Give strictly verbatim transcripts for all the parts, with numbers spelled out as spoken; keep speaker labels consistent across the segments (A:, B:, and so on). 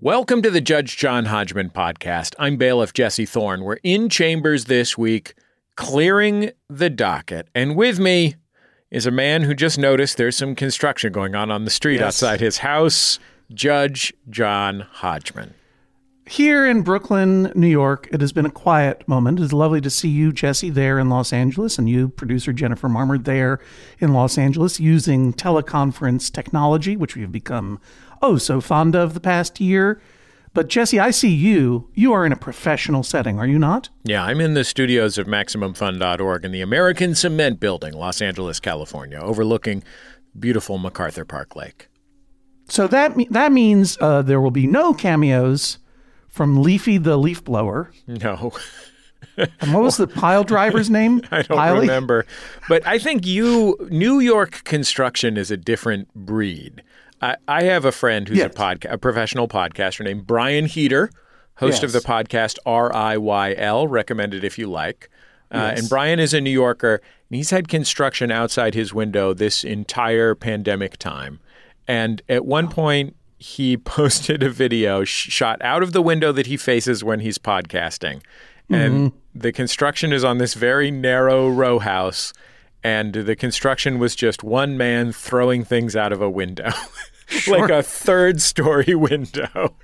A: Welcome to the Judge John Hodgman podcast. I'm bailiff Jesse Thorne. We're in chambers this week, clearing the docket. And with me is a man who just noticed there's some construction going on on the street yes. outside his house, Judge John Hodgman.
B: Here in Brooklyn, New York, it has been a quiet moment. It's lovely to see you, Jesse, there in Los Angeles, and you, producer Jennifer Marmer, there in Los Angeles, using teleconference technology, which we have become oh so fond of the past year. But Jesse, I see you. You are in a professional setting, are you not?
A: Yeah, I'm in the studios of Maximum Fun dot org in the American Cement Building, Los Angeles, California, overlooking beautiful MacArthur Park Lake.
B: So that me- that means uh, there will be no cameos from Leafy the Leaf Blower.
A: No.
B: And what was the pile driver's name?
A: I don't
B: Piley?
A: remember. But I think you, New York construction is a different breed. I, I have a friend who's yes. a, podca- a professional podcaster named Brian Heater, host yes. of the podcast R I Y L, recommended if you like. Uh, yes. And Brian is a New Yorker, and he's had construction outside his window this entire pandemic time. And at one point, he posted a video sh- shot out of the window that he faces when he's podcasting. And mm-hmm. the construction is on this very narrow row house. And the construction was just one man throwing things out of a window. Sure. Like a third story window.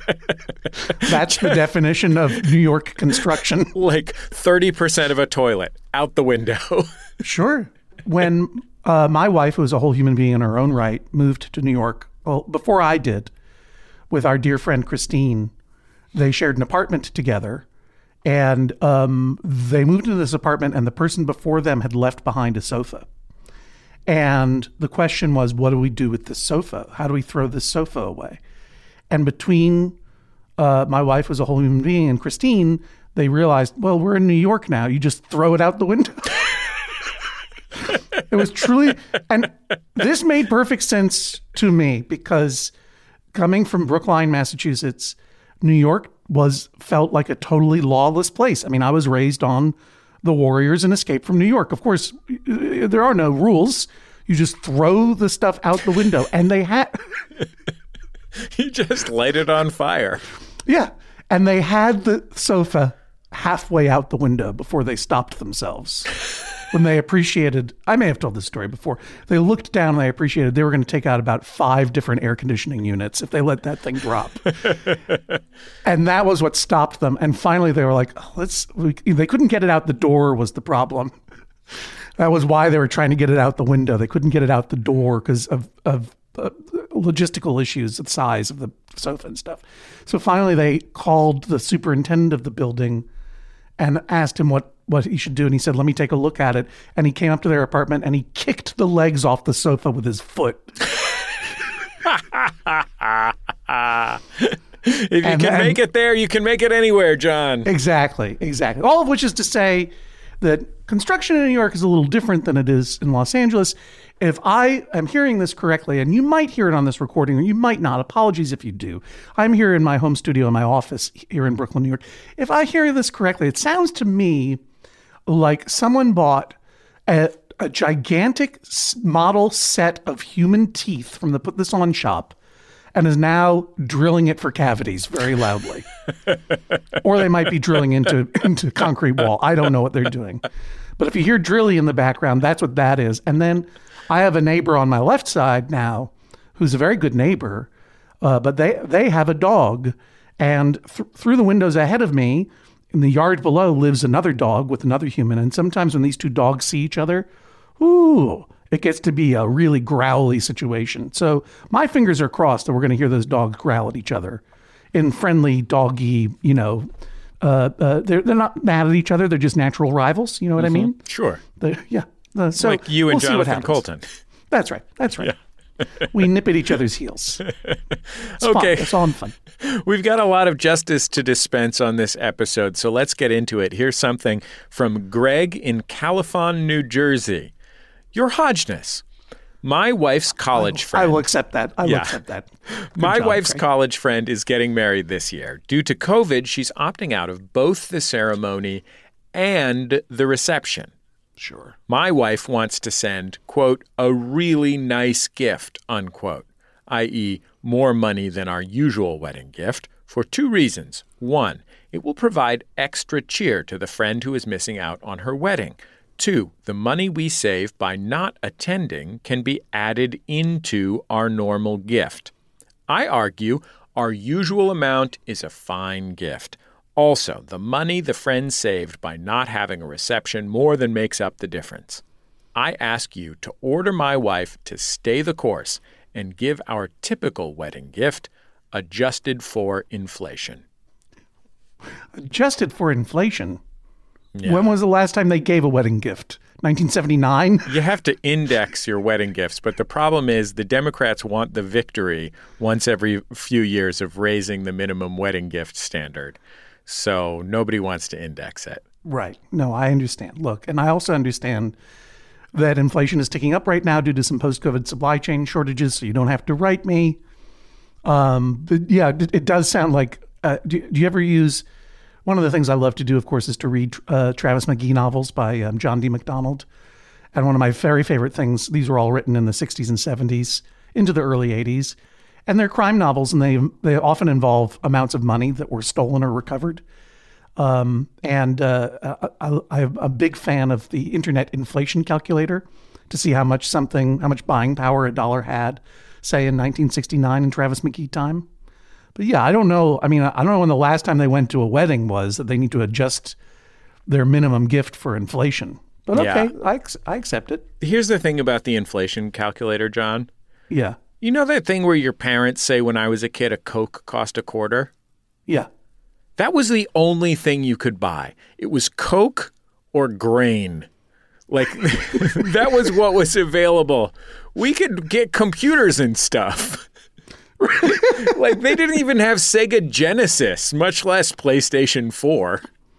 B: That's the definition of New York construction.
A: Like thirty percent of a toilet out the window.
B: Sure. When uh, my wife, who was a whole human being in her own right, moved to New York, well, before I did, with our dear friend Christine, they shared an apartment together. And um, they moved into this apartment, and the person before them had left behind a sofa. And the question was, what do we do with this sofa? How do we throw this sofa away? And between uh, my wife was a whole human being and Christine, they realized, well, we're in New York now. You just throw it out the window. It was truly, and this made perfect sense to me because coming from Brookline, Massachusetts, New York was felt like a totally lawless place. I mean, I was raised on the Warriors and Escape from New York. Of course, there are no rules. You just throw the stuff out the window, and they had.
A: You just light it on fire.
B: Yeah, and they had the sofa halfway out the window before they stopped themselves. When they appreciated, I may have told this story before, they looked down and they appreciated they were going to take out about five different air conditioning units if they let that thing drop. And that was what stopped them. And finally they were like, oh, let's, we, they couldn't get it out the door was the problem. That was why they were trying to get it out the window. They couldn't get it out the door because of, of uh, logistical issues, the size of the sofa and stuff. So finally they called the superintendent of the building and asked him what what he should do. And he said, let me take a look at it. And he came up to their apartment and he kicked the legs off the sofa with his foot.
A: If you and, can and, make it there, you can make it anywhere, John.
B: Exactly, exactly. All of which is to say that construction in New York is a little different than it is in Los Angeles. If I am hearing this correctly, and you might hear it on this recording, or you might not, apologies if you do. I'm here in my home studio in my office here in Brooklyn, New York. If I hear this correctly, it sounds to me like someone bought a, a gigantic model set of human teeth from the Put This On shop and is now drilling it for cavities very loudly. Or they might be drilling into, into concrete wall. I don't know what they're doing. But if you hear drilling in the background, that's what that is. And then I have a neighbor on my left side now who's a very good neighbor, uh, but they, they have a dog. And th- through the windows ahead of me, in the yard below, lives another dog with another human. And sometimes when these two dogs see each other, ooh, it gets to be a really growly situation. So my fingers are crossed that we're going to hear those dogs growl at each other in friendly, doggy, you know, uh, uh, they're they're not mad at each other. They're just natural rivals. You know what mm-hmm. I mean?
A: Sure.
B: They're, yeah. Uh, so
A: like you and
B: we'll
A: Jonathan Colton.
B: That's right. That's right.
A: Yeah.
B: We nip at each other's heels. It's
A: okay.
B: Fun. It's all in fun.
A: We've got a lot of justice to dispense on this episode, so let's get into it. Here's something from Greg in Califon, New Jersey. Your Hodgeness. My wife's college
B: I will,
A: friend.
B: I will accept that. I will
A: yeah.
B: accept that. Good
A: My
B: job,
A: wife's
B: Greg.
A: college friend is getting married this year. Due to COVID, she's opting out of both the ceremony and the reception.
B: Sure.
A: My wife wants to send, quote, a really nice gift, unquote. that is more money than our usual wedding gift, for two reasons. One, it will provide extra cheer to the friend who is missing out on her wedding. Two, the money we save by not attending can be added into our normal gift. I argue our usual amount is a fine gift. Also, the money the friend saved by not having a reception more than makes up the difference. I ask you to order my wife to stay the course and give our typical wedding gift adjusted for inflation.
B: Adjusted for inflation?
A: Yeah.
B: When was the last time they gave a wedding gift? nineteen seventy-nine?
A: You have to index your wedding gifts, but the problem is the Democrats want the victory once every few years of raising the minimum wedding gift standard. So nobody wants to index it.
B: Right. No, I understand. Look, and I also understand that inflation is ticking up right now due to some post-COVID supply chain shortages, so you don't have to write me. Um, but yeah, it, it does sound like, uh, do, do you ever use, one of the things I love to do, of course, is to read uh, Travis McGee novels by um, John D. MacDonald. And one of my very favorite things, these were all written in the sixties and seventies into the early eighties. And they're crime novels, and they they often involve amounts of money that were stolen or recovered. Um, and uh, I, I'm a big fan of the internet inflation calculator to see how much something, how much buying power a dollar had, say in nineteen sixty-nine in Travis McGee time. But yeah, I don't know. I mean, I don't know when the last time they went to a wedding was that they need to adjust their minimum gift for inflation. But okay, yeah. I, I accept it.
A: Here's the thing about the inflation calculator, John.
B: Yeah.
A: You know that thing where your parents say, when I was a kid, a Coke cost a quarter?
B: Yeah.
A: That was the only thing you could buy. It was Coke or grain. Like, that was what was available. We could get computers and stuff. Like, they didn't even have Sega Genesis, much less PlayStation four.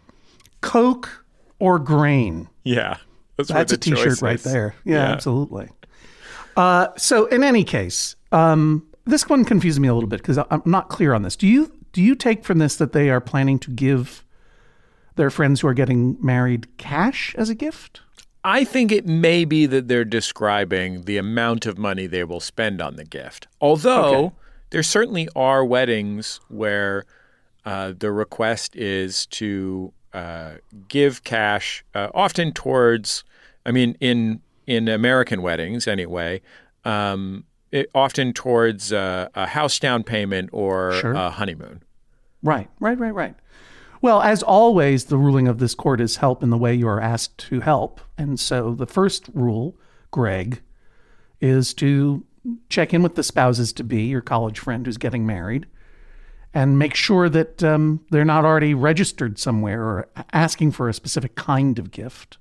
B: Coke or grain.
A: Yeah.
B: That's, that's a T-shirt right there. Yeah, yeah. Absolutely. Uh, so in any case, um, this one confused me a little bit because I'm not clear on this. Do you do you take from this that they are planning to give their friends who are getting married cash as a gift?
A: I think it may be that they're describing the amount of money they will spend on the gift. Although okay. there certainly are weddings where uh, the request is to uh, give cash, uh, often towards, I mean, in in American weddings anyway, um, it, often towards uh, a house down payment or
B: sure.
A: a honeymoon.
B: Right, right, right, right. Well, as always, the ruling of this court is help in the way you are asked to help. And so the first rule, Greg, is to check in with the spouses-to-be, your college friend who's getting married, and make sure that um, they're not already registered somewhere or asking for a specific kind of gift.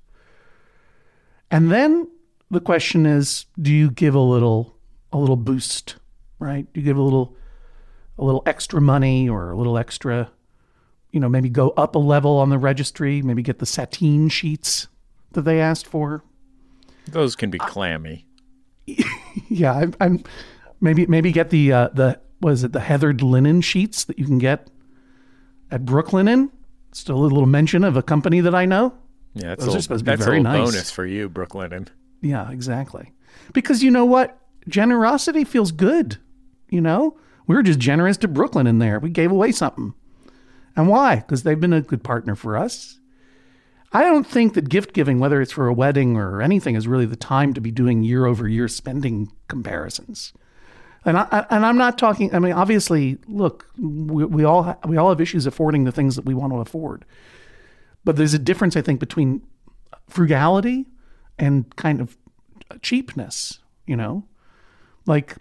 B: And then the question is, do you give a little a little boost, right? Do you give a little a little extra money or a little extra, you know, maybe go up a level on the registry, maybe get the sateen sheets that they asked for?
A: Those can be clammy.
B: Yeah, I'm, I'm maybe maybe get the uh, the what is it the heathered linen sheets that you can get at Brooklinen. Still a little mention of a company that I know.
A: Yeah, that's, Those a, are supposed to be that's very a nice. Bonus for you, Brooklinen.
B: Yeah, exactly. Because you know what? Generosity feels good. You know, we were just generous to Brooklyn in there. We gave away something. And why? Because they've been a good partner for us. I don't think that gift giving, whether it's for a wedding or anything, is really the time to be doing year over year spending comparisons. And I and I'm not talking. I mean, obviously, look, we, we all ha- we all have issues affording the things that we want to afford. But there's a difference, I think, between frugality and kind of cheapness, you know? Like,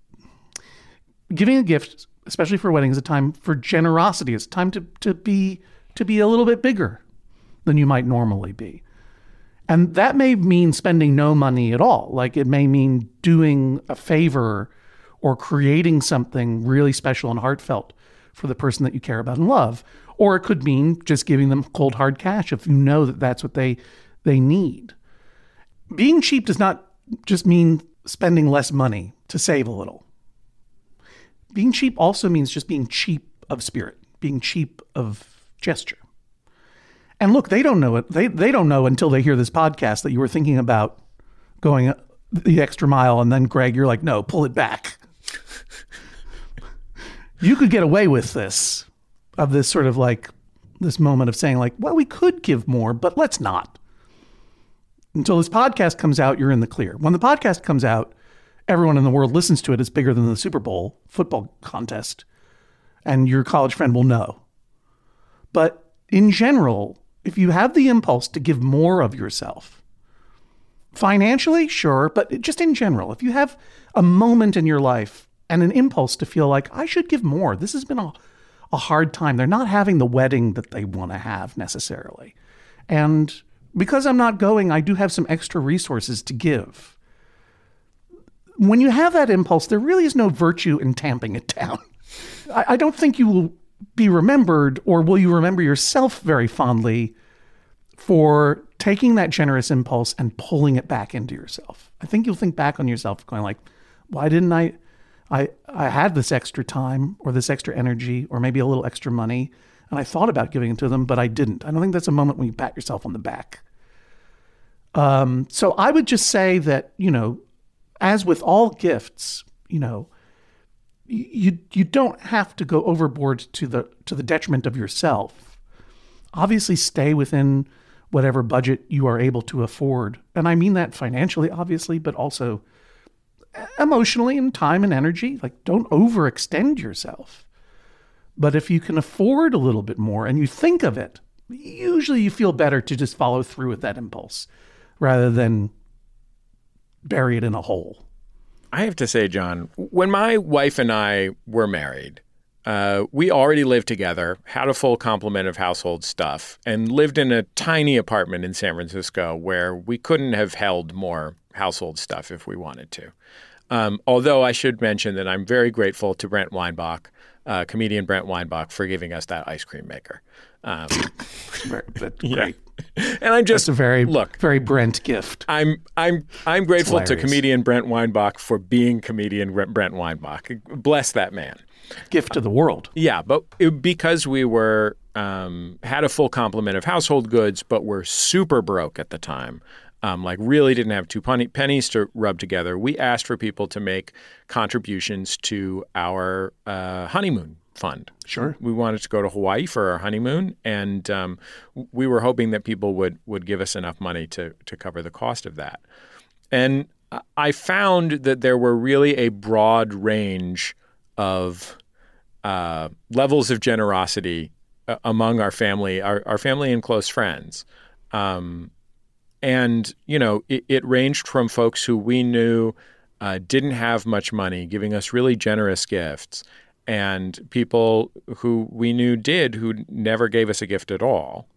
B: giving a gift, especially for a wedding, is a time for generosity. It's time to, to be to be a little bit bigger than you might normally be. And that may mean spending no money at all. Like, it may mean doing a favor or creating something really special and heartfelt for the person that you care about and love. Or it could mean just giving them cold, hard cash if you know that that's what they they need. Being cheap does not just mean spending less money to save a little. Being cheap also means just being cheap of spirit, being cheap of gesture. And look, they don't know it. They they don't know until they hear this podcast that you were thinking about going the extra mile, and then Greg, you're like, no, pull it back. You could get away with this, of this sort of like, this moment of saying like, well, we could give more, but let's not. Until this podcast comes out, you're in the clear. When the podcast comes out, everyone in the world listens to it. It's bigger than the Super Bowl football contest. And your college friend will know. But in general, if you have the impulse to give more of yourself, financially, sure, but just in general, if you have a moment in your life and an impulse to feel like, I should give more, this has been a, a hard time. They're not having the wedding that they want to have necessarily. And because I'm not going, I do have some extra resources to give. When you have that impulse, there really is no virtue in tamping it down. I, I don't think you will be remembered, or will you remember yourself very fondly for taking that generous impulse and pulling it back into yourself. I think you'll think back on yourself going like, why didn't I, I, I had this extra time or this extra energy or maybe a little extra money, and I thought about giving it to them, but I didn't. I don't think that's a moment when you pat yourself on the back. Um, so I would just say that, you know, as with all gifts, you know, you you don't have to go overboard to the to the detriment of yourself. Obviously, stay within whatever budget you are able to afford, and I mean that financially, obviously, but also emotionally and time and energy. Like, don't overextend yourself. But if you can afford a little bit more and you think of it, usually you feel better to just follow through with that impulse rather than bury it in a hole.
A: I have to say, John, when my wife and I were married, uh, we already lived together, had a full complement of household stuff, and lived in a tiny apartment in San Francisco where we couldn't have held more household stuff if we wanted to. Um, although I should mention that I'm very grateful to Brent Weinbach, uh, comedian Brent Weinbach, for giving us that ice cream maker. Um,
B: That's
A: yeah.
B: great.
A: And I'm just
B: That's a very
A: look,
B: very Brent gift.
A: I'm I'm I'm grateful to comedian Brent Weinbach for being comedian Brent Weinbach. Bless that man.
B: Gift to the world.
A: Yeah, but it, because we were um, had a full complement of household goods, but were super broke at the time. Um, like really didn't have two pennies to rub together. We asked for people to make contributions to our uh, honeymoon fund.
B: Sure.
A: We wanted to go to Hawaii for our honeymoon, and um, we were hoping that people would would give us enough money to to cover the cost of that. And I found that there were really a broad range of uh, levels of generosity uh, among our family, our, our family and close friends. Um, and, you know, it, it ranged from folks who we knew uh, didn't have much money, giving us really generous gifts, and people who we knew did, who never gave us a gift at all.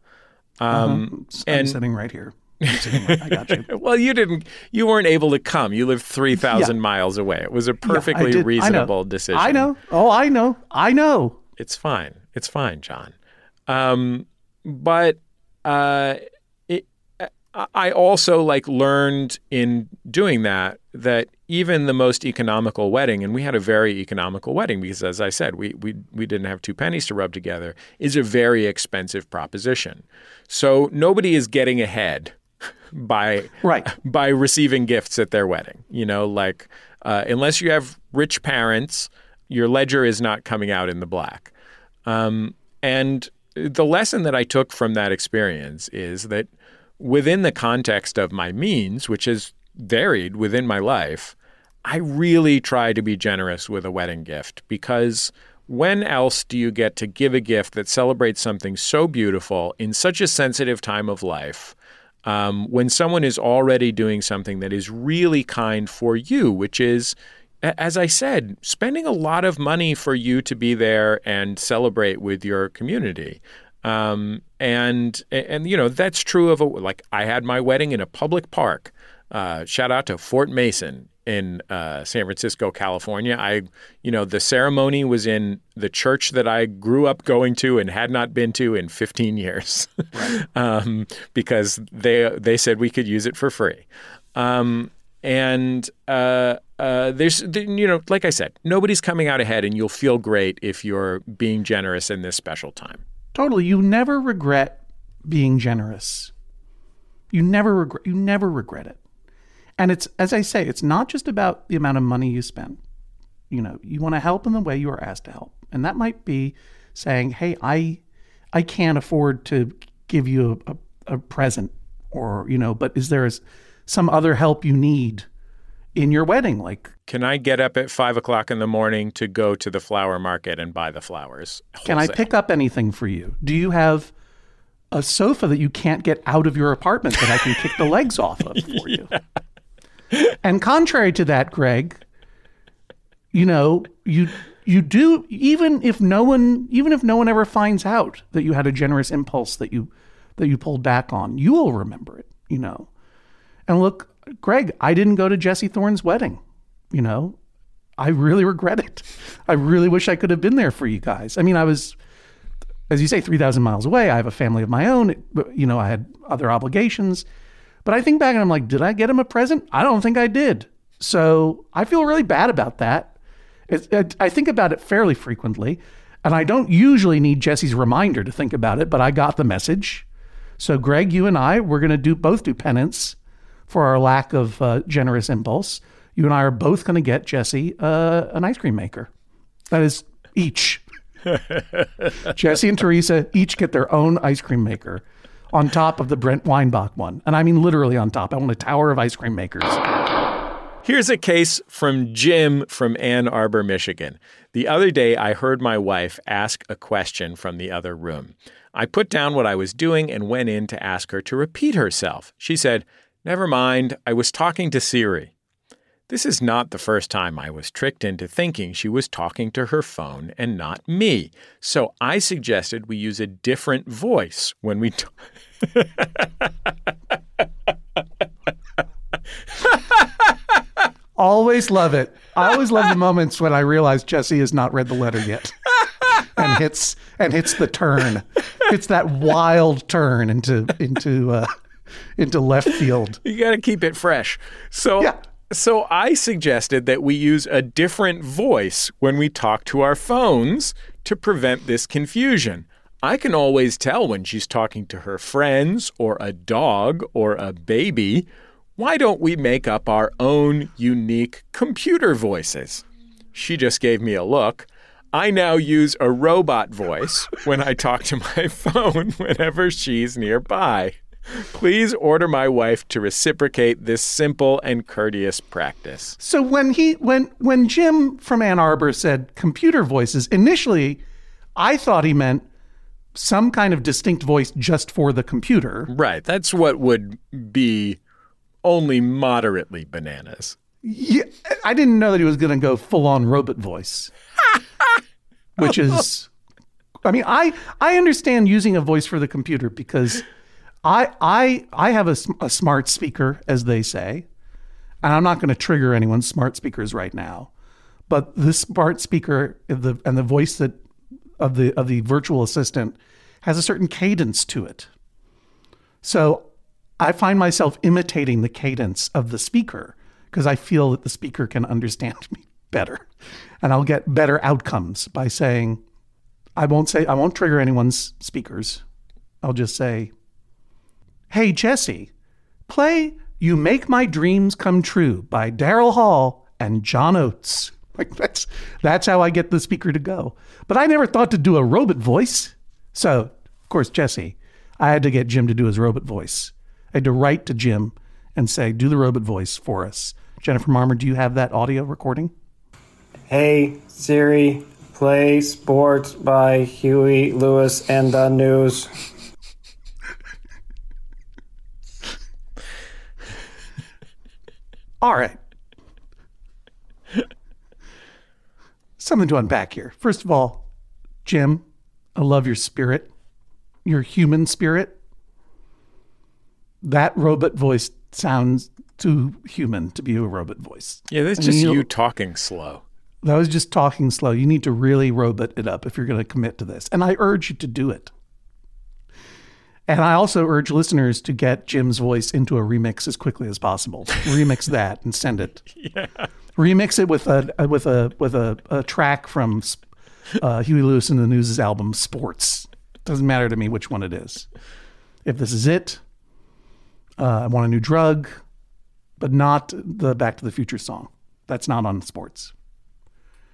A: Um,
B: uh-huh. I'm
A: and,
B: sitting right here. I'm sitting right, I got you.
A: Well, you didn't. You weren't able to come. You lived three thousand yeah. miles away. It was a perfectly
B: yeah,
A: reasonable
B: I
A: decision.
B: I know. Oh, I know. I know.
A: It's fine. It's fine, John. Um, but uh, it, I also like learned in doing that that even the most economical wedding, and we had a very economical wedding because, as I said, we we we didn't have two pennies to rub together, is a very expensive proposition. So nobody is getting ahead by
B: right.
A: by receiving gifts at their wedding. You know, like uh, unless you have rich parents, your ledger is not coming out in the black. Um, and the lesson that I took from that experience is that within the context of my means, which has varied within my life, I really try to be generous with a wedding gift, because when else do you get to give a gift that celebrates something so beautiful in such a sensitive time of life, um, when someone is already doing something that is really kind for you, which is, as I said, spending a lot of money for you to be there and celebrate with your community. Um, and, and, you know, that's true of, a, like, I had my wedding in a public park. Uh, shout out to Fort Mason in uh, San Francisco, California. I, you know, the ceremony was in the church that I grew up going to and had not been to in fifteen years, right. um, because they they said we could use it for free. Um, and uh, uh, there's, you know, like I said, nobody's coming out ahead, and you'll feel great if you're being generous in this special time.
B: Totally. You never regret being generous. You never regret. You never regret it. And it's, as I say, it's not just about the amount of money you spend. You know, you want to help in the way you are asked to help. And that might be saying, hey, I I can't afford to give you a, a, a present, or, you know, but is there some other help you need in your wedding? Like,
A: can I get up at five o'clock in the morning to go to the flower market and buy the flowers wholesale?
B: Can I pick up anything for you? Do you have a sofa that you can't get out of your apartment that I can kick the legs off of for you? Yeah. And contrary to that, Greg, you know, you you do, even if no one even if no one ever finds out that you had a generous impulse that you that you pulled back on, you will remember it, you know. And look, Greg, I didn't go to Jesse Thorne's wedding, you know. I really regret it. I really wish I could have been there for you guys. I mean, I was, as you say, three thousand miles away. I have a family of my own. You know, I had other obligations. But I think back and I'm like, did I get him a present? I don't think I did. So I feel really bad about that. It, it, I think about it fairly frequently. And I don't usually need Jesse's reminder to think about it, but I got the message. So Greg, you and I, we're going to do both do penance for our lack of uh, generous impulse. You and I are both going to get Jesse uh, an ice cream maker. That is each. Jesse and Teresa each get their own ice cream maker on top of the Brent Weinbach one. And I mean literally on top. I want a tower of ice cream makers.
A: Here's a case from Jim from Ann Arbor, Michigan. The other day, I heard my wife ask a question from the other room. I put down what I was doing and went in to ask her to repeat herself. She said, "Never mind, I was talking to Siri." This is not the first time I was tricked into thinking she was talking to her phone and not me. So I suggested we use a different voice when we talk.
B: Always love it. I always love the moments when I realize Jesse has not read the letter yet. And hits and hits the turn. It's that wild turn into into uh, into left field.
A: You got to keep it fresh. So
B: yeah.
A: So I suggested that we use a different voice when we talk to our phones to prevent this confusion. I can always tell when she's talking to her friends or a dog or a baby. Why don't we make up our own unique computer voices? She just gave me a look. I now use a robot voice when I talk to my phone whenever she's nearby. Please order my wife to reciprocate this simple and courteous practice.
B: So when he when when Jim from Ann Arbor said computer voices, initially I thought he meant some kind of distinct voice just for the computer.
A: Right. That's what would be only moderately bananas.
B: Yeah, I didn't know that he was going to go full on robot voice. Which is, I mean, I I understand using a voice for the computer because I I I have a, a smart speaker, as they say, and I'm not going to trigger anyone's smart speakers right now, but this smart speaker the and the voice that of the of the virtual assistant has a certain cadence to it. So I find myself imitating the cadence of the speaker because I feel that the speaker can understand me better, and I'll get better outcomes by saying, I won't say I won't trigger anyone's speakers. I'll just say, "Hey, Jesse, play You Make My Dreams Come True by Daryl Hall and John Oates." Like that's that's how I get the speaker to go. But I never thought to do a robot voice. So, of course, Jesse, I had to get Jim to do his robot voice. I had to write to Jim and say, do the robot voice for us. Jennifer Marmer, do you have that audio recording?
C: Hey, Siri, play Sports by Huey Lewis and the News.
B: All right. Something to unpack here. First of all, Jim, I love your spirit, your human spirit. That robot voice sounds too human to be a robot voice.
A: Yeah, that's just you talking slow.
B: That was just talking slow. You need to really robot it up if you're going to commit to this. And I urge you to do it. And I also urge listeners to get Jim's voice into a remix as quickly as possible. Remix that and send it.
A: Yeah.
B: Remix it with a with a with a, a track from uh, Huey Lewis and the News' album Sports. Doesn't matter to me which one it is. If this is it, uh, I want a new drug, but not the Back to the Future song. That's not on Sports.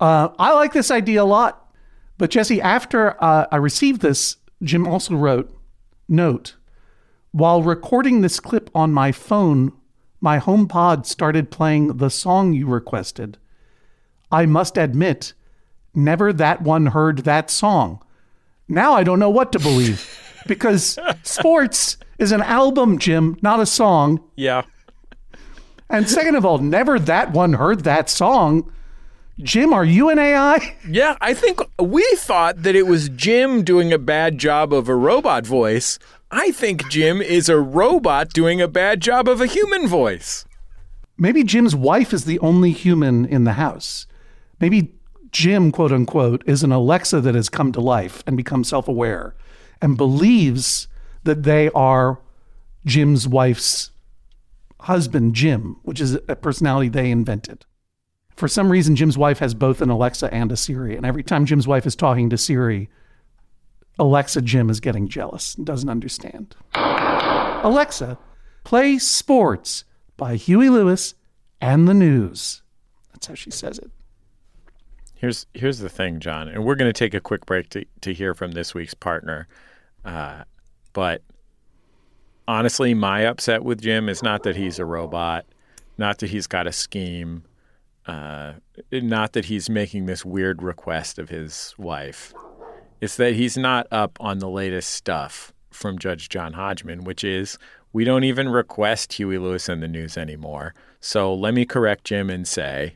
B: Uh, I like this idea a lot. But Jesse, after uh, I received this, Jim also wrote, note, while recording this clip on my phone, my HomePod started playing the song you requested. I must admit, never that one heard that song. Now I don't know what to believe because Sports is an album, Jim, not a song.
A: Yeah.
B: And second of all, never that one heard that song. Jim, are you an A I?
A: Yeah, I think we thought that it was Jim doing a bad job of a robot voice. I think Jim is a robot doing a bad job of a human voice.
B: Maybe Jim's wife is the only human in the house. Maybe Jim, quote unquote, is an Alexa that has come to life and become self-aware and believes that they are Jim's wife's husband, Jim, which is a personality they invented. For some reason, Jim's wife has both an Alexa and a Siri. And every time Jim's wife is talking to Siri, Alexa Jim is getting jealous and doesn't understand. Alexa, play Sports by Huey Lewis and the News. That's how she says it.
A: Here's here's the thing, John, and we're going to take a quick break to, to hear from this week's partner. Uh, but honestly, my upset with Jim is not that he's a robot, not that he's got a scheme, uh, not that he's making this weird request of his wife. It's that he's not up on the latest stuff from Judge John Hodgman, which is we don't even request Huey Lewis and the News anymore. So let me correct Jim and say,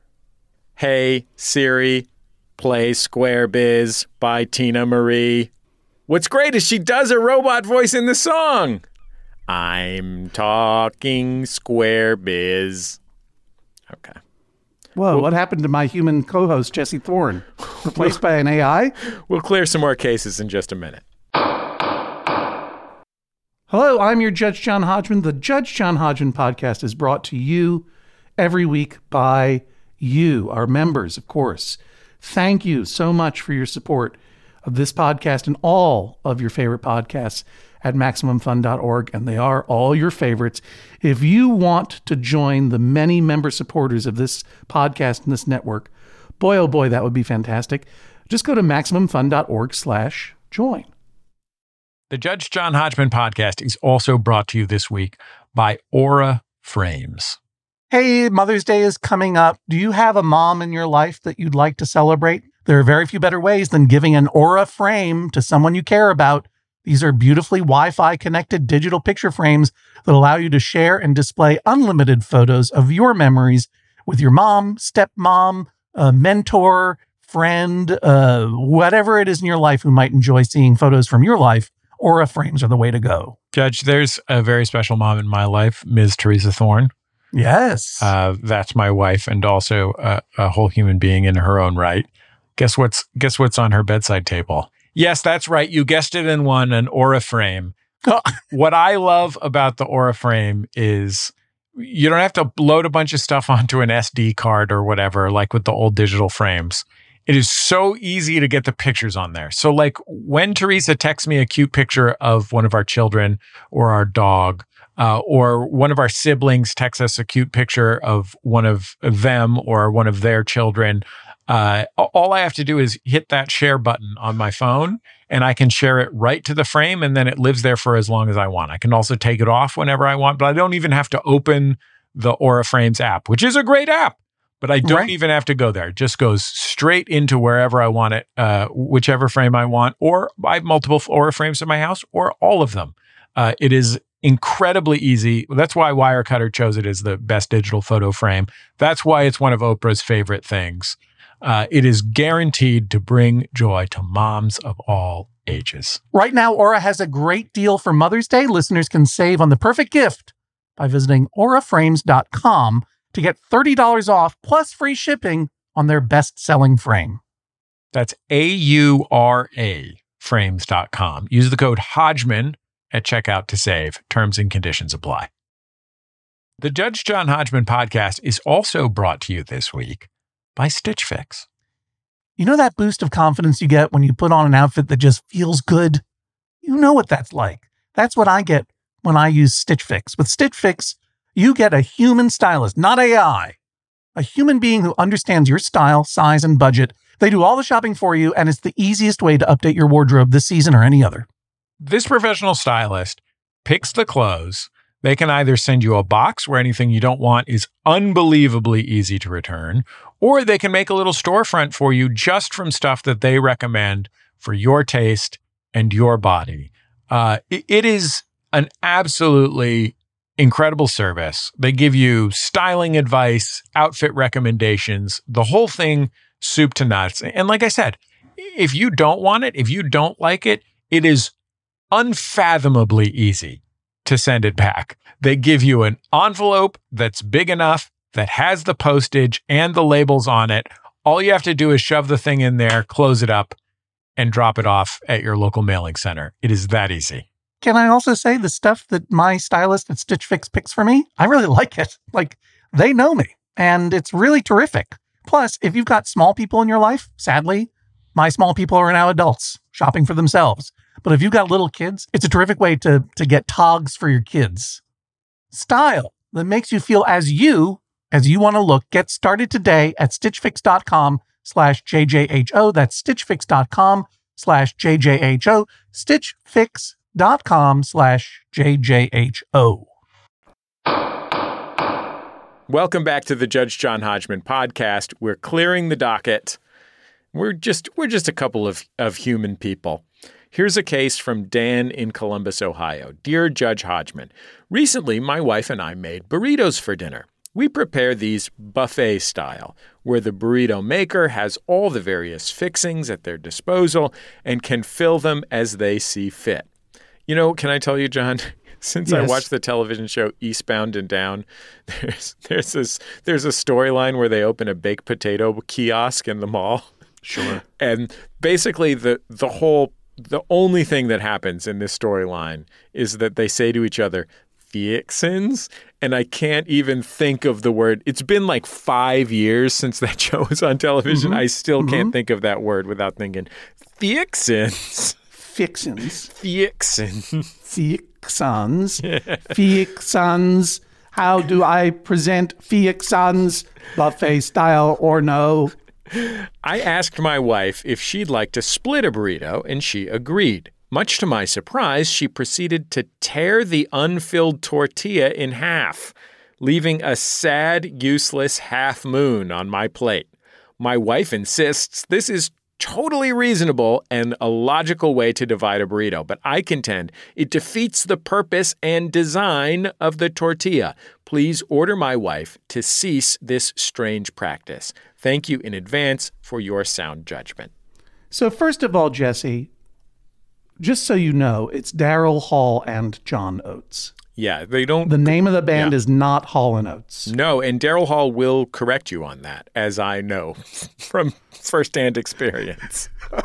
A: hey, Siri, play Square Biz by Tina Marie. What's great is she does a robot voice in the song. I'm talking Square Biz. Okay.
B: Whoa, well, what happened to my human co-host, Jesse Thorne? Replaced by an A I?
A: We'll clear some more cases in just a minute.
B: Hello, I'm your Judge John Hodgman. The Judge John Hodgman podcast is brought to you every week by you, our members, of course. Thank you so much for your support of this podcast and all of your favorite podcasts at Maximum Fun dot org, and they are all your favorites. If you want to join the many member supporters of this podcast and this network, boy, oh boy, that would be fantastic. Just go to Maximum Fun dot org slash join.
A: The Judge John Hodgman podcast is also brought to you this week by Aura Frames.
B: Hey, Mother's Day is coming up. Do you have a mom in your life that you'd like to celebrate? There are very few better ways than giving an Aura frame to someone you care about. These are beautifully Wi-Fi connected digital picture frames that allow you to share and display unlimited photos of your memories with your mom, stepmom, a mentor, friend, uh, whatever it is in your life who might enjoy seeing photos from your life. Aura frames are the way to go.
A: Judge, there's a very special mom in my life, Miz Teresa Thorne.
B: Yes.
A: Uh, that's my wife and also a, a whole human being in her own right. Guess what's guess what's on her bedside table? Yes, that's right. You guessed it in one, an Aura frame. What I love about the Aura frame is you don't have to load a bunch of stuff onto an S D card or whatever, like with the old digital frames. It is so easy to get the pictures on there. So like when Teresa texts me a cute picture of one of our children or our dog, uh, or one of our siblings texts us a cute picture of one of them or one of their children, Uh, all I have to do is hit that share button on my phone and I can share it right to the frame and then it lives there for as long as I want. I can also take it off whenever I want, but I don't even have to open the Aura Frames app, which is a great app, but I don't right. even have to go there. It just goes straight into wherever I want it, uh, whichever frame I want, or I have multiple Aura Frames in my house or all of them. Uh, it is incredibly easy. That's why Wirecutter chose it as the best digital photo frame. That's why it's one of Oprah's favorite things. Uh, it is guaranteed to bring joy to moms of all ages.
B: Right now, Aura has a great deal for Mother's Day. Listeners can save on the perfect gift by visiting aura frames dot com to get thirty dollars off plus free shipping on their best-selling frame.
A: That's A U R A frames dot com. Use the code Hodgman at checkout to save. Terms and conditions apply. The Judge John Hodgman podcast is also brought to you this week by Stitch Fix.
B: You know that boost of confidence you get when you put on an outfit that just feels good? You know what that's like. That's what I get when I use Stitch Fix. With Stitch Fix, you get a human stylist, not A I, a human being who understands your style, size, and budget. They do all the shopping for you, and it's the easiest way to update your wardrobe this season or any other.
A: This professional stylist picks the clothes. They can either send you a box where anything you don't want is unbelievably easy to return, or they can make a little storefront for you just from stuff that they recommend for your taste and your body. Uh, it, it is an absolutely incredible service. They give you styling advice, outfit recommendations, the whole thing, soup to nuts. And like I said, if you don't want it, if you don't like it, it is unfathomably easy to send it back. They give you an envelope that's big enough, that has the postage and the labels on it. All you have to do is shove the thing in there, close it up, and drop it off at your local mailing center. It is that easy.
B: Can I also say the stuff that my stylist at Stitch Fix picks for me? I really like it. Like, they know me, and it's really terrific. Plus, if you've got small people in your life, sadly, my small people are now adults shopping for themselves. But if you've got little kids, it's a terrific way to, to get togs for your kids. Style that makes you feel as you, as you want to look. Get started today at stitchfix.com slash JJHO. That's stitchfix.com slash JJHO. Stitchfix.com slash JJHO.
A: Welcome back to the Judge John Hodgman podcast. We're clearing the docket. We're just we're just a couple of, of human people. Here's a case from Dan in Columbus, Ohio. Dear Judge Hodgman, recently my wife and I made burritos for dinner. We prepare these buffet style, where the burrito maker has all the various fixings at their disposal and can fill them as they see fit. You know, can I tell you, John, since yes. I watched the television show Eastbound and Down, there's there's this there's a storyline where they open a baked potato kiosk in the mall.
B: Sure.
A: And basically the the whole the only thing that happens in this storyline is that they say to each other, fixins, and I can't even think of the word. It's been like five years since that show was on television. Mm-hmm. I still mm-hmm. can't think of that word without thinking, fixins.
B: Fixins.
A: Fixins.
B: Fixins. Fixins. How do I present fixins? Buffet style or no?
A: I asked my wife if she'd like to split a burrito, and she agreed. Much to my surprise, she proceeded to tear the unfilled tortilla in half, leaving a sad, useless half moon on my plate. My wife insists this is totally reasonable and a logical way to divide a burrito, but I contend it defeats the purpose and design of the tortilla. Please order my wife to cease this strange practice. Thank you in advance for your sound judgment.
B: So first of all, Jesse, just so you know, it's Daryl Hall and John Oates.
A: Yeah, they don't...
B: The name of the band yeah. is not Hall and Oates.
A: No, and Daryl Hall will correct you on that, as I know from firsthand experience.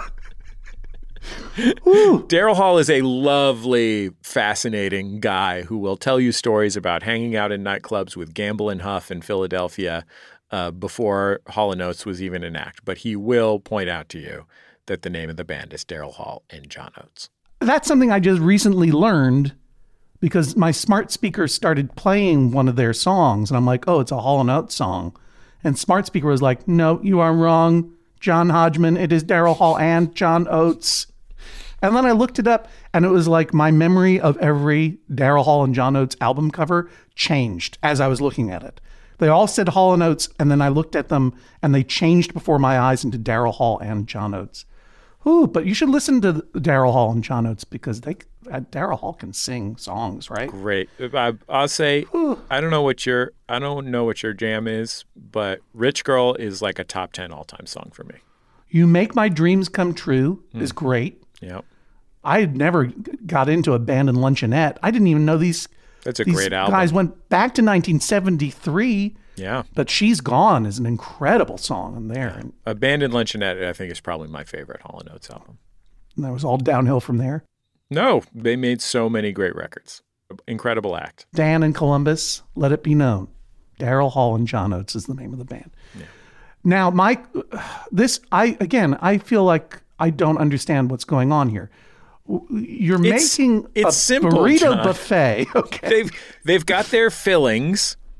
A: Daryl Hall is a lovely, fascinating guy who will tell you stories about hanging out in nightclubs with Gamble and Huff in Philadelphia uh, before Hall and Oates was even an act. But he will point out to you that the name of the band is Daryl Hall and John Oates.
B: That's something I just recently learned because my smart speaker started playing one of their songs. And I'm like, oh, it's a Hall and Oates song. And smart speaker was like, no, you are wrong, John Hodgman. It is Daryl Hall and John Oates. And then I looked it up, and it was like my memory of every Daryl Hall and John Oates album cover changed as I was looking at it. They all said Hall and Oates, and then I looked at them, and they changed before my eyes into Daryl Hall and John Oates. Ooh, but you should listen to Daryl Hall and John Oates because they uh, Daryl Hall can sing songs, right?
A: Great. I, I'll say Ooh. I don't know what your I don't know what your jam is, but "Rich Girl" is like a top ten all time song for me.
B: "You Make My Dreams Come True" mm. is great.
A: Yeah.
B: I had never got into Abandoned Luncheonette. I didn't even know these.
A: That's a
B: these
A: great album.
B: Guys went back to nineteen seventy-three.
A: Yeah.
B: But "She's Gone" is an incredible song in there.
A: Yeah. Abandoned Luncheonette, I think, is probably my favorite Hall and Oates album.
B: And that was all downhill from there?
A: No, they made so many great records. Incredible act.
B: Dan in Columbus, let it be known. Daryl Hall and John Oates is the name of the band.
A: Yeah.
B: Now, Mike, this, I again, I feel like I don't understand what's going on here. You're
A: it's,
B: making
A: it's
B: a
A: simple,
B: burrito
A: John.
B: buffet. Okay.
A: They've, they've got their fillings.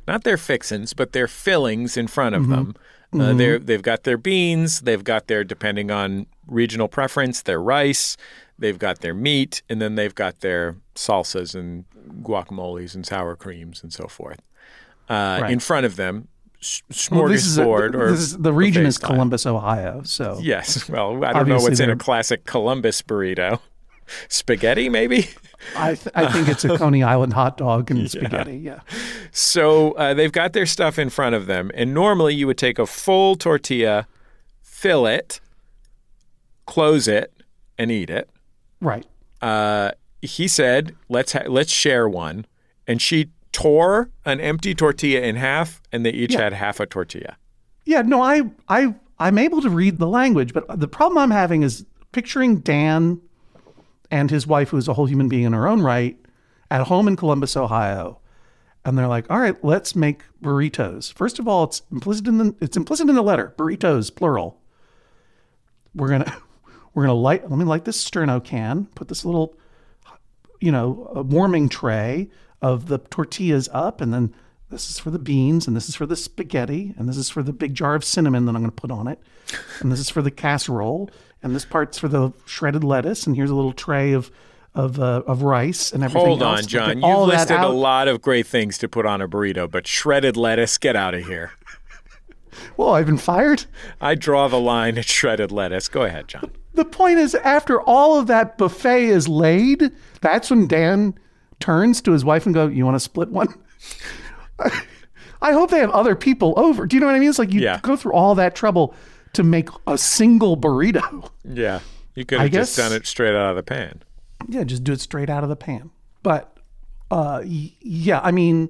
A: not their fixins, but their fillings in front of
B: Mm-hmm.
A: them. Uh,
B: Mm-hmm.
A: they're, they've got their beans, they've got their, depending on regional preference, their rice, they've got their meat, and then they've got their salsas and guacamoles and sour creams and so forth. Uh,
B: Right.
A: In front of them, s-
B: Well, this is a-
A: smorgasbord or
B: this is- the region
A: buffet
B: is
A: style.
B: Columbus, Ohio. So
A: Yes. Well, I don't know
B: Obviously
A: what's in a
B: they're-
A: classic Columbus burrito. Spaghetti, maybe?
B: I th- I think it's a Coney Island hot dog and spaghetti. Yeah.
A: So uh, they've got their stuff in front of them. And normally you would take a full tortilla, fill it, close it, and eat it.
B: Right.
A: Uh, he said, let's ha- let's share one. And she tore an empty tortilla in half, and they each
B: Yeah.
A: had half a tortilla.
B: Yeah. No, I I I'm able to read the language, but the problem I'm having is picturing Dan and his wife, who is a whole human being in her own right, at home in Columbus, Ohio, and they're like, "All right, let's make burritos." First of all, it's implicit in the it's implicit in the letter, burritos plural. We're gonna we're gonna light. Let me light this sterno can. Put this little, you know, a warming tray of the tortillas up, and then this is for the beans, and this is for the spaghetti, and this is for the big jar of cinnamon that I'm going to put on it, and this is for the casserole, and this part's for the shredded lettuce, and here's a little tray of of uh, of rice and everything
A: Hold
B: else.
A: on, John.
B: Get
A: You've
B: all that
A: listed a
B: out.
A: lot of great things to put on a burrito, but shredded lettuce, get out of here.
B: Well, I've been fired.
A: I draw the line at shredded lettuce. Go ahead, John.
B: The point is, after all of that buffet is laid, that's when Dan turns to his wife and go, "You want to split one?" I hope they have other people over. Do you know what I mean? It's like you
A: Yeah.
B: go through all that trouble to make a single burrito.
A: Yeah. You could
B: I
A: have just
B: guess-
A: done it straight out of the pan.
B: Yeah, just do it straight out of the pan. But uh, y- yeah, I mean,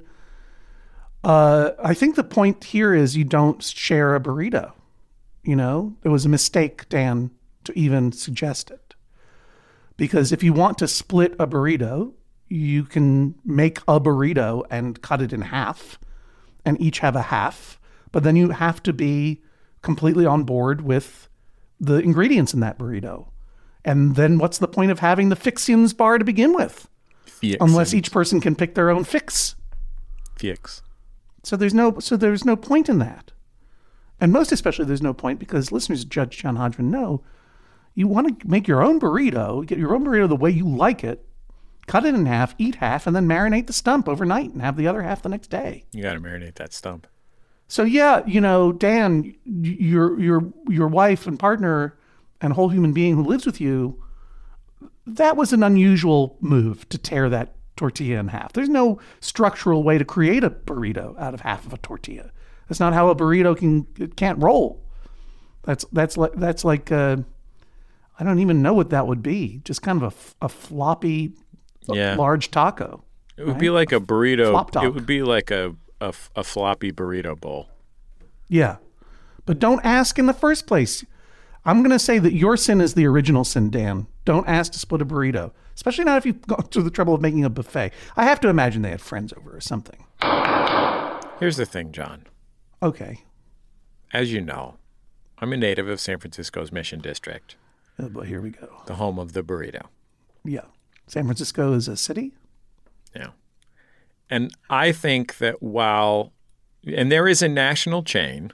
B: uh, I think the point here is you don't share a burrito. You know, it was a mistake, Dan, to even suggest it. Because if you want to split a burrito, you can make a burrito and cut it in half and each have a half. But then you have to be completely on board with the ingredients in that burrito. And then what's the point of having the fixins bar to begin with?
A: Fix.
B: Unless each person can pick their own fix.
A: Fix.
B: So there's no so there's no point in that. And most especially there's no point because listeners of Judge John Hodgman know you want to make your own burrito, get your own burrito the way you like it, cut it in half, eat half, and then marinate the stump overnight and have the other half the next day.
A: You got to marinate that stump.
B: So yeah, you know, Dan, y- your your your wife and partner and whole human being who lives with you, that was an unusual move to tear that tortilla in half. There's no structural way to create a burrito out of half of a tortilla. That's not how a burrito can it can't roll. That's that's like that's like uh, I don't even know what that would be. Just kind of a, f- a floppy,
A: Yeah.
B: large taco.
A: It would be like a burrito.
B: Flop top.
A: It would be like a, a, a floppy burrito bowl.
B: Yeah. But don't ask in the first place. I'm going to say that your sin is the original sin, Dan. Don't ask to split a burrito, especially not if you go through the trouble of making a buffet. I have to imagine they had friends over or something.
A: Here's the thing, John.
B: Okay.
A: As you know, I'm a native of San Francisco's Mission District,
B: Oh, boy, here we go.
A: the home of the burrito.
B: Yeah. San Francisco is a city?
A: Yeah. And I think that while, and there is a national chain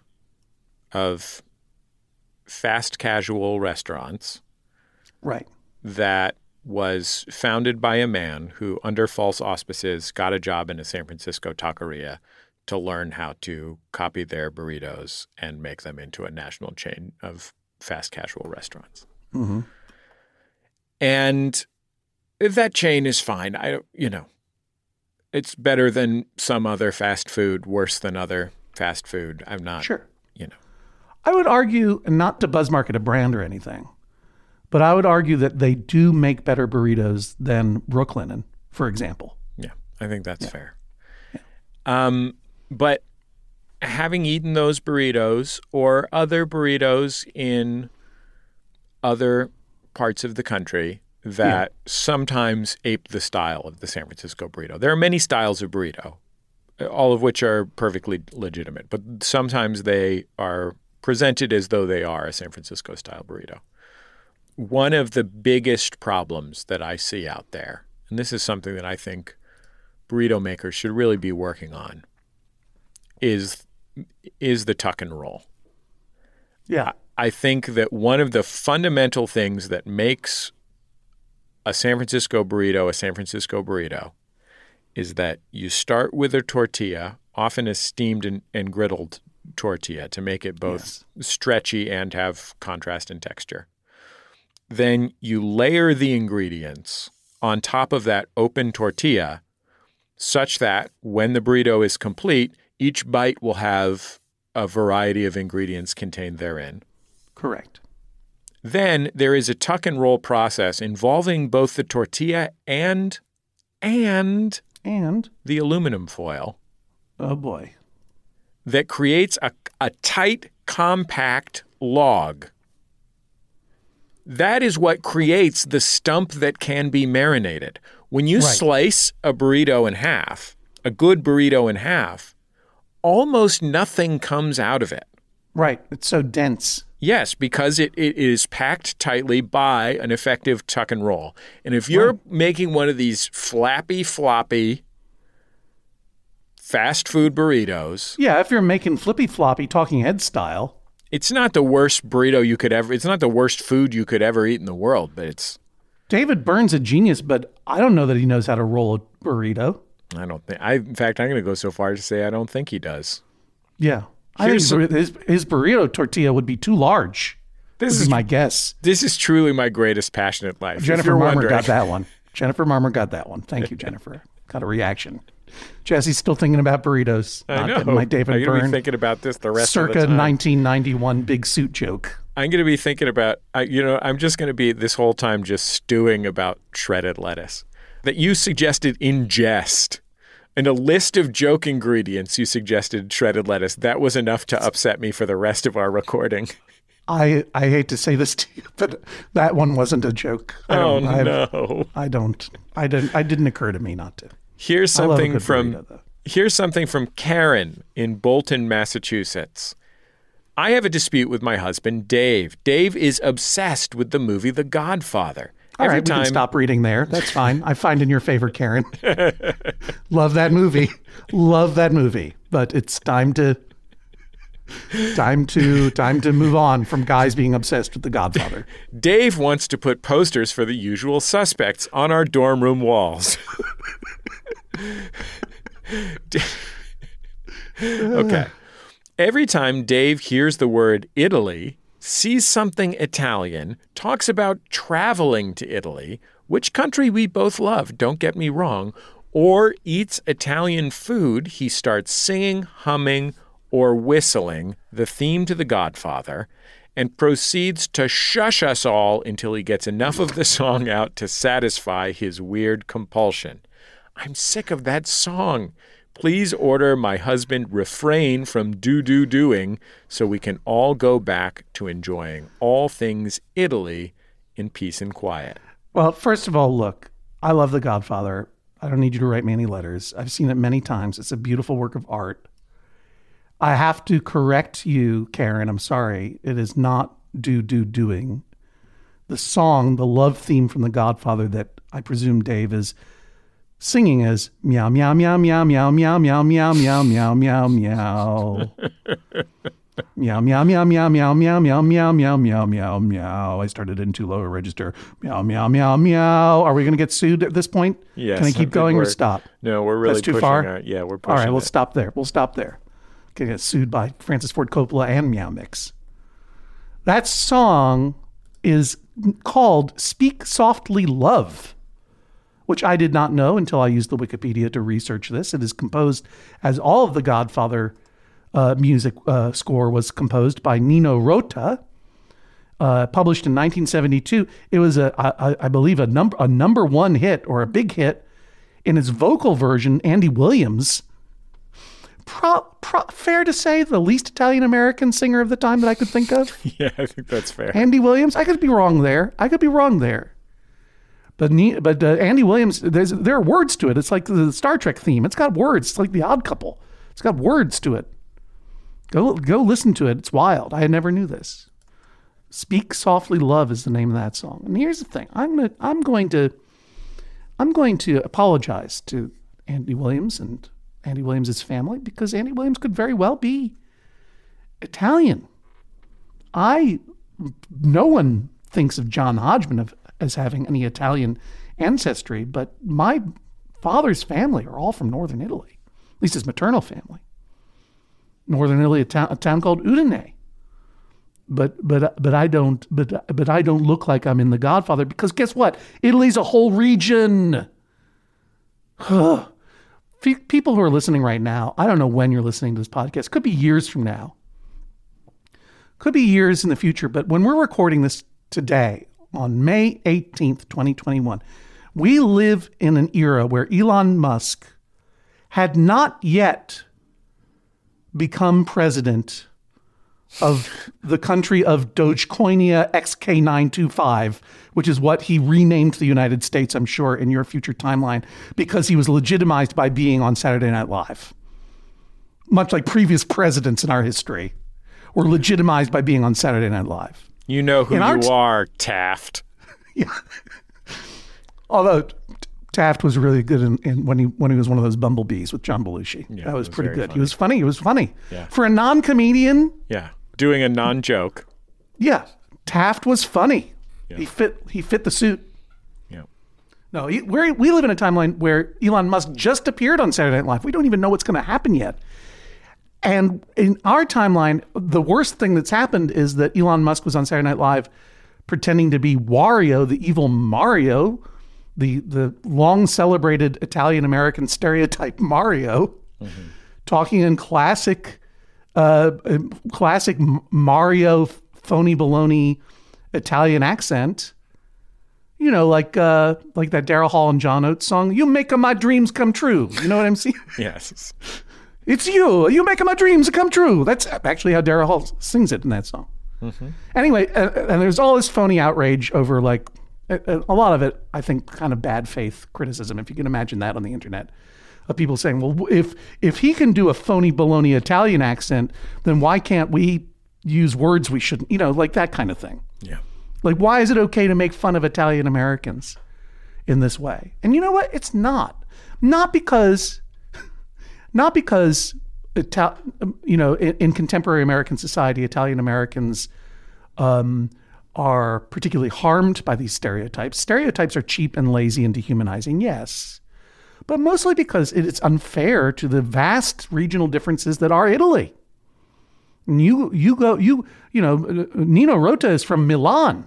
A: of fast casual restaurants
B: Right.
A: that was founded by a man who, under false auspices, got a job in a San Francisco taqueria to learn how to copy their burritos and make them into a national chain of fast casual restaurants.
B: Mm-hmm.
A: And that chain is fine. I, you know, it's better than some other fast food, worse than other fast food. I'm not,
B: Sure.
A: you know.
B: I would argue, and not to buzz market a brand or anything, but I would argue that they do make better burritos than Brooklyn, for example.
A: Yeah, I think that's fair. Um, but having eaten those burritos or other burritos in other parts of the country that sometimes ape the style of the San Francisco burrito. There are many styles of burrito, all of which are perfectly legitimate, but sometimes they are presented as though they are a San Francisco style burrito. One of the biggest problems that I see out there, and this is something that I think burrito makers should really be working on, is is the tuck and roll.
B: Yeah.
A: I think that one of the fundamental things that makes a San Francisco burrito a San Francisco burrito is that you start with a tortilla, often a steamed and, and griddled tortilla to make it both yes. stretchy and have contrast in texture. Then you layer the ingredients on top of that open tortilla such that when the burrito is complete, each bite will have a variety of ingredients contained therein.
B: Correct.
A: Then there is a tuck and roll process involving both the tortilla and and
B: and
A: the aluminum foil.
B: Oh boy.
A: That creates a, a tight, compact log. That is what creates the stump that can be marinated. When you right. slice a burrito in half, a good burrito in half, almost nothing comes out of it.
B: Right. It's so dense.
A: Yes, because it, it is packed tightly by an effective tuck and roll. And if you're right. making one of these flappy, floppy fast food burritos.
B: Yeah, if you're making flippy floppy talking head style.
A: It's not the worst burrito you could ever, it's not the worst food you could ever eat in the world, but it's.
B: David Byrne's a genius, but I don't know that he knows how to roll a burrito.
A: I don't think, I, in fact, I'm going to go so far as to say I don't think he does.
B: Yeah. I think some, his, his burrito tortilla would be too large. This is my guess.
A: This is truly my greatest passion in life.
B: Jennifer Marmer got that one. Jennifer Marmer got that one. Thank you, Jennifer. Got a reaction. Jesse's still thinking about burritos.
A: I
B: not
A: know.
B: My David
A: I'm
B: Byrne.
A: Be thinking about this the rest
B: circa
A: of the time.
B: nineteen ninety-one big suit joke.
A: I'm going to be thinking about, I, you know, I'm just going to be this whole time just stewing about shredded lettuce that you suggested in jest. And a list of joke ingredients you suggested shredded lettuce. That was enough to upset me for the rest of our recording.
B: I I hate to say this to you, but that one wasn't a joke. I
A: oh
B: don't, I
A: no!
B: I don't. I didn't. I didn't occur to me not to.
A: Here's something from burrito, here's something from Karen in Bolton, Massachusetts. I have a dispute with my husband, Dave. Dave is obsessed with the movie The Godfather.
B: All
A: Every
B: right,
A: time...
B: we can stop reading there. That's fine. I find in your favor, Karen. Love that movie. Love that movie. But it's time to time to time to move on from guys being obsessed with The Godfather.
A: Dave wants to put posters for The Usual Suspects on our dorm room walls. Okay. Every time Dave hears the word Italy, sees something Italian, talks about traveling to Italy, which country we both love, don't get me wrong, or eats Italian food, he starts singing, humming, or whistling the theme to The Godfather and proceeds to shush us all until he gets enough of the song out to satisfy his weird compulsion. I'm sick of that song. Please order my husband refrain from do-do-doing so we can all go back to enjoying all things Italy in peace and quiet.
B: Well, first of all, look, I love The Godfather. I don't need you to write me any letters. I've seen it many times. It's a beautiful work of art. I have to correct you, Karen. I'm sorry. It is not do-do-doing. The song, the love theme from The Godfather that I presume Dave is singing is meow, meow, meow, meow, meow, meow, meow, meow, meow, meow, meow, meow. Meow, meow, meow, meow, meow, meow, meow, meow, meow, meow, meow, meow. I started in too low a register. Meow, meow, meow, meow. Are we going to get sued at this point?
A: Yes.
B: Can I keep going or stop?
A: No, we're really
B: That's too
A: pushing
B: far?
A: Our, yeah, we're pushing
B: All right, we'll
A: it.
B: stop there. We'll stop there. Can get sued by Francis Ford Coppola and Meow Mix. That song is called Speak Softly Love, which I did not know until I used the Wikipedia to research this. It is composed, as all of the Godfather uh, music uh, score was composed by Nino Rota, uh, published in nineteen seventy-two. It was, a, I, I believe, a number a number one hit or a big hit. In its vocal version, Andy Williams, pro, pro, fair to say, the least Italian-American singer of the time that I could think of.
A: Yeah, I think that's fair.
B: Andy Williams, I could be wrong there. I could be wrong there. But but uh, Andy Williams, there's there are words to it. It's like the Star Trek theme. It's got words. It's like The Odd Couple. It's got words to it. Go go listen to it. It's wild. I never knew this. Speak Softly Love is the name of that song. And here's the thing. I'm gonna I'm going to I'm going to apologize to Andy Williams and Andy Williams' family because Andy Williams could very well be Italian. I, no one thinks of John Hodgman of, as having any Italian ancestry, but my father's family are all from northern Italy, at least his maternal family. Northern Italy, a town, a town called Udine. But but but I don't but but I don't look like I'm in The Godfather because guess what? Italy's a whole region. People who are listening right now, I don't know when you're listening to this podcast. Could be years from now. Could be years in the future. But when we're recording this today, on May eighteenth, twenty twenty-one, we live in an era where Elon Musk had not yet become president of the country of Dogecoinia X K nine two five, which is what he renamed the United States, I'm sure, in your future timeline, because he was legitimized by being on Saturday Night Live. Much like previous presidents in our history were legitimized by being on Saturday Night Live.
A: You know who
B: in
A: you
B: t-
A: are, Taft.
B: Yeah. Although Taft was really good in, in when he when he was one of those bumblebees with John Belushi.
A: Yeah,
B: that was,
A: was
B: pretty good.
A: funny.
B: He was funny. He was funny.
A: Yeah.
B: For a non-comedian,
A: Yeah. Doing a non-joke.
B: yeah, Taft was funny.
A: Yeah.
B: He fit he fit the suit.
A: Yeah.
B: No, he, we're, we live in a timeline where Elon Musk just appeared on Saturday Night Live. We don't even know what's going to happen yet. And in our timeline, the worst thing that's happened is that Elon Musk was on Saturday Night Live pretending to be Wario, the evil Mario, the the long-celebrated Italian-American stereotype Mario, mm-hmm. talking in classic, uh, classic Mario phony baloney Italian accent. You know, like uh, like that Daryl Hall and John Oates song, "You make my dreams come true." You know what I'm saying?
A: Yes.
B: It's you. You making my dreams come true. That's actually how Daryl Hall sings it in that song. Mm-hmm. Anyway, uh, and there's all this phony outrage over like a, a lot of it, I think, kind of bad faith criticism, if you can imagine that on the internet, of people saying, well, if if he can do a phony baloney Italian accent, then why can't we use words we shouldn't, you know, like that kind of thing.
A: Yeah.
B: Like, why is it okay to make fun of Italian Americans in this way? And you know what? It's not. Not because... Not because, Ital- you know, in, in contemporary American society, Italian Americans um, are particularly harmed by these stereotypes. Stereotypes are cheap and lazy and dehumanizing, yes, but mostly because it is unfair to the vast regional differences that are Italy. And you, you go, you, you know, Nino Rota is from Milan.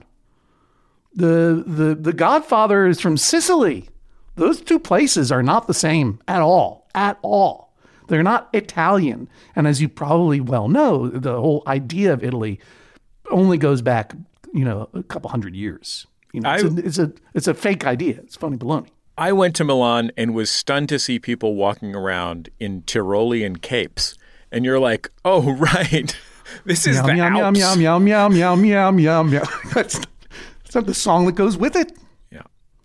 B: The the the Godfather is from Sicily. Those two places are not the same at all, at all. They're not Italian. And as you probably well know, the whole idea of Italy only goes back, you know, a couple hundred years. You know, it's, I, a, it's a it's a fake idea. It's phony baloney.
A: I went to Milan and was stunned to see people walking around in Tyrolean capes. And you're like, oh, right. This is
B: meow,
A: the
B: meow,
A: Alps.
B: Meow, meow, meow, meow, meow, meow, meow. That's, that's not the song that goes with it.
A: Yeah.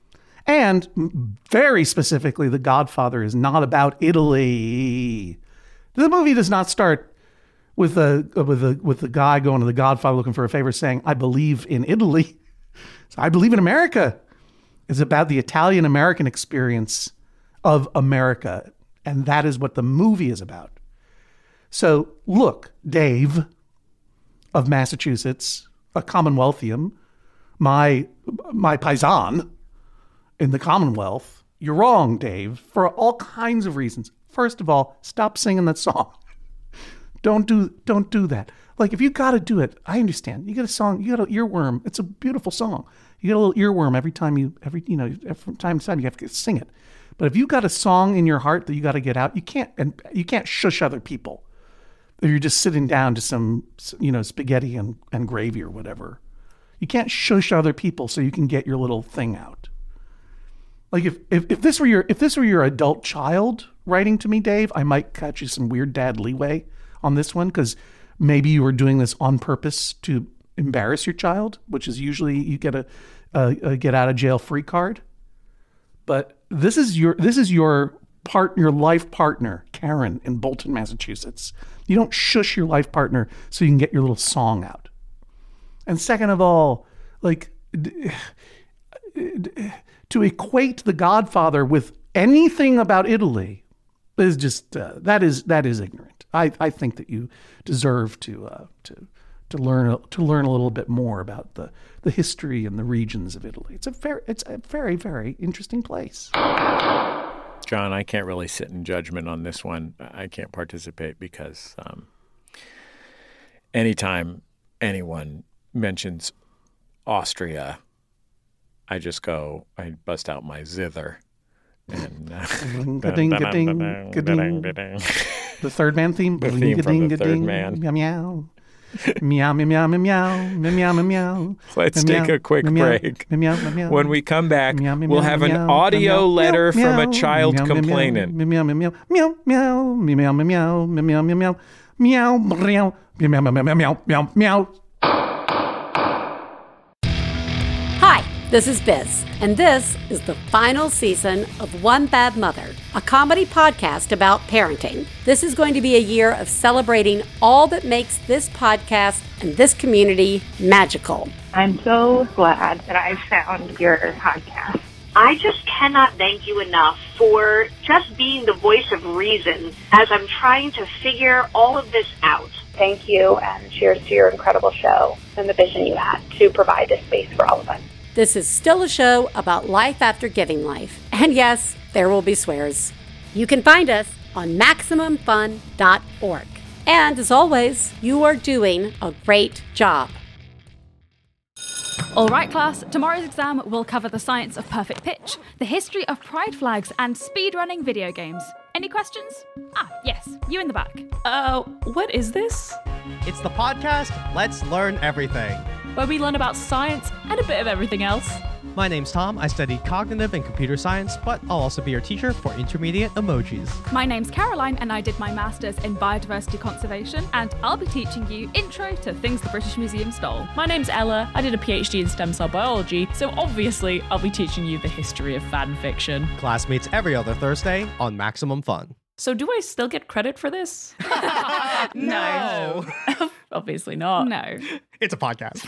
B: And very specifically, The Godfather is not about Italy. The movie does not start with a with a with the guy going to the Godfather looking for a favor, saying, "I believe in Italy." So I believe in America. It's about the Italian American experience of America, and that is what the movie is about. So look, Dave of Massachusetts, a Commonwealthian, my my paisan in the Commonwealth, you're wrong, Dave, for all kinds of reasons. First of all, stop singing that song. Don't do don't do that. Like, if you got to do it, I understand. You get a song, you got an earworm. It's a beautiful song. You get a little earworm every time you every you know from time to time you have to sing it. But if you got a song in your heart that you got to get out, you can't and you can't shush other people. If you're just sitting down to some you know spaghetti and, and gravy or whatever. You can't shush other people so you can get your little thing out. Like if, if, if this were your if this were your adult child writing to me, Dave, I might catch you some weird dad leeway on this one, because maybe you were doing this on purpose to embarrass your child, which is usually you get a, a, a get out of jail free card. But this is your this is your part your life partner, Karen, in Bolton, Massachusetts. You don't shush your life partner so you can get your little song out. And second of all, like to equate The Godfather with anything about Italy It's just uh, that is that is ignorant. I, I think that you deserve to uh, to to learn to learn a little bit more about the, the history and the regions of Italy. It's a very it's a very very interesting place.
A: John, I can't really sit in judgment on this one. I can't participate because um, anytime anyone mentions Austria, I just go, I bust out my zither. And uh,
B: Ga-ding, ga-ding, ga-ding. The Third Man theme.
A: The theme from the Third Man.
B: Meow, meow. Meow, meow, meow, meow, meow, meow, meow.
A: Let's
B: meow,
A: take a quick
B: meow,
A: break.
B: Meow, meow, meow.
A: When we come back,
B: Meow, meow,
A: we'll
B: meow,
A: have an
B: meow,
A: audio
B: meow,
A: letter
B: meow,
A: from a
B: meow,
A: child
B: meow, meow,
A: complaining.
B: Meow, meow, meow, meow, meow, meow, meow, meow, meow, meow, meow, meow, meow, meow, meow, meow, meow, meow, meow.
D: Hi, this is Biz, and this is the final season of One Bad Mother, a comedy podcast about parenting. This is going to be a year of celebrating all that makes this podcast and this community magical.
E: I'm so glad that I found your podcast.
F: I just cannot thank you enough for just being the voice of reason as I'm trying to figure all of this out.
E: Thank you, and cheers to your incredible show and the vision you had to provide this space for all of us.
D: This is still a show about life after giving life. And yes, there will be swears. You can find us on maximum fun dot org. And as always, you are doing a great job.
G: All right, class, tomorrow's exam will cover the science of perfect pitch, the history of pride flags, and speedrunning video games. Any questions? Ah, yes, you in the back.
H: Uh, what is this?
I: It's the podcast Let's Learn Everything,
H: where we learn about science and a bit of everything else.
I: My name's Tom. I study cognitive and computer science, but I'll also be your teacher for intermediate emojis.
G: My name's Caroline, and I did my master's in biodiversity conservation, and I'll be teaching you intro to things the British Museum stole.
H: My name's Ella. I did a PhD in stem cell biology, so obviously I'll be teaching you the history of fan fiction.
I: Class meets every other Thursday on Maximum Fun.
H: So do I still get credit for this?
G: No.
H: Obviously not.
G: No.
I: It's a podcast.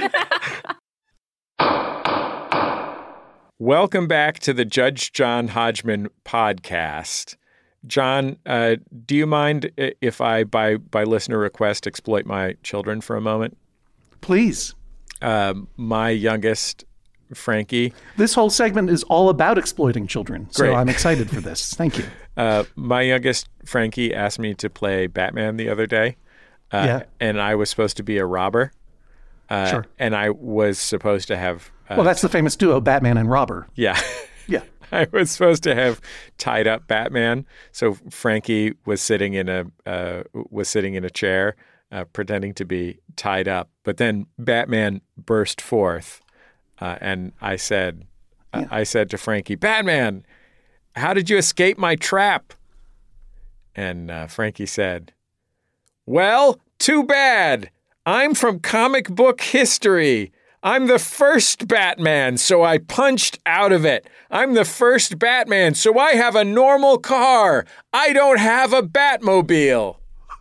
A: Welcome back to the Judge John Hodgman podcast. John, uh, do you mind if I, by by listener request, exploit my children for a moment?
B: Please.
A: Uh, my youngest, Frankie.
B: This whole segment is all about exploiting children, so
A: Great.
B: I'm excited for this. Thank you.
A: Uh, my youngest, Frankie, asked me to play Batman the other day, uh,
B: yeah.
A: and I was supposed to be a robber. Uh,
B: sure.
A: And I was supposed to have... Uh,
B: well, that's the famous duo, Batman and Robber.
A: Yeah.
B: Yeah.
A: I was supposed to have tied up Batman. So Frankie was sitting in a uh, was sitting in a chair, uh, pretending to be tied up. But then Batman burst forth, uh, and I said, yeah. uh, I said to Frankie, "Batman, how did you escape my trap?" And uh, Frankie said, "Well, too bad. I'm from comic book history. I'm the first Batman, so I punched out of it. I'm the first Batman, so I have a normal car. I don't have a Batmobile."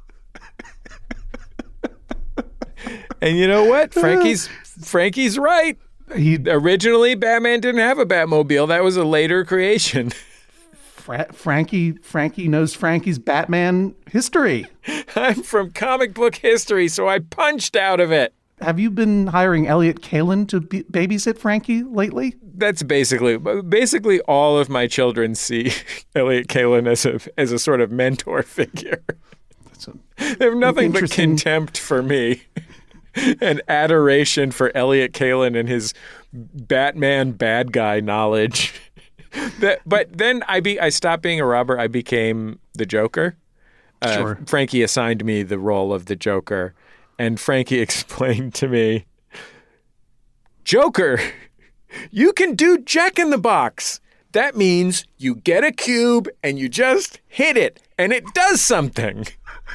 A: And you know what? Frankie's Frankie's right. He originally Batman didn't have a Batmobile. That was a later creation.
B: Fra- Frankie Frankie knows Frankie's Batman history.
A: I'm from comic book history, so I punched out of it.
B: Have you been hiring Elliot Kalin to be- babysit Frankie lately?
A: That's basically basically all of my children see Elliot Kalin as a as a sort of mentor figure. That's a, they have nothing but contempt for me and adoration for Elliot Kalin and his Batman bad guy knowledge. That, but then I be I stopped being a robber. I became the Joker. Uh,
B: sure.
A: Frankie assigned me the role of the Joker. And Frankie explained to me, "Joker, you can do Jack in the Box. That means you get a cube and you just hit it and it does something."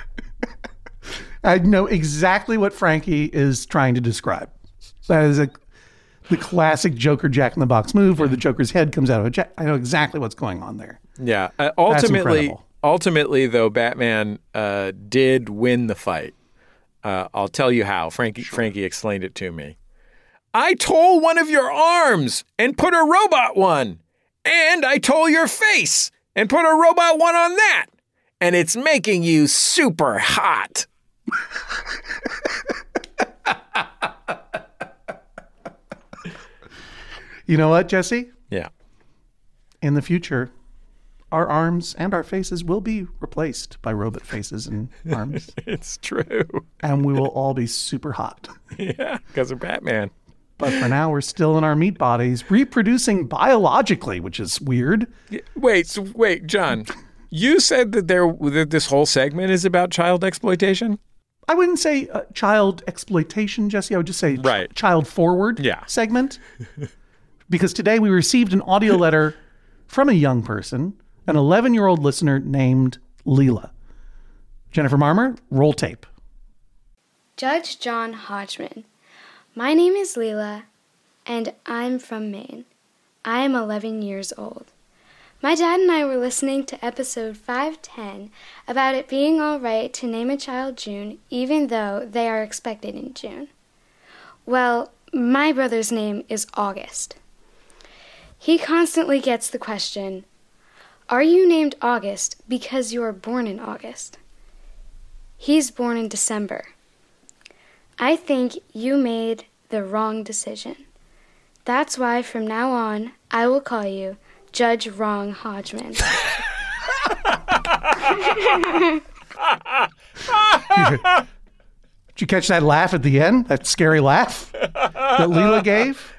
B: I know exactly what Frankie is trying to describe. That is a, the classic Joker Jack in the Box move where the Joker's head comes out of a jack. I know exactly what's going on there.
A: Yeah. Uh, ultimately, ultimately, though, Batman uh, did win the fight. Uh, I'll tell you how. Frankie sure. Frankie explained it to me. "I tore one of your arms and put a robot one. And I tore your face and put a robot one on that, and it's making you super hot.
B: You know what, Jesse?
A: Yeah.
B: In the future, our arms and our faces will be replaced by robot faces and arms.
A: It's true.
B: And we will all be super hot.
A: Yeah, because of Batman.
B: But for now, we're still in our meat bodies, reproducing biologically, which is weird.
A: Wait, so wait, John, you said that there that this whole segment is about child exploitation?
B: I wouldn't say uh, child exploitation, Jesse. I would just say
A: right.
B: ch- child forward
A: yeah.
B: segment. Because today we received an audio letter from a young person, an eleven-year-old listener named Leela. Jennifer Marmer, roll tape.
J: Judge John Hodgman. My name is Leela, and I'm from Maine. I am eleven years old. My dad and I were listening to episode five ten about it being all right to name a child June even though they are expected in June. Well, my brother's name is August. He constantly gets the question, are you named August because you were born in August? He's born in December. I think you made the wrong decision. That's why from now on, I will call you Judge Wrong Hodgman.
B: Did you catch that laugh at the end? That scary laugh that Leela gave?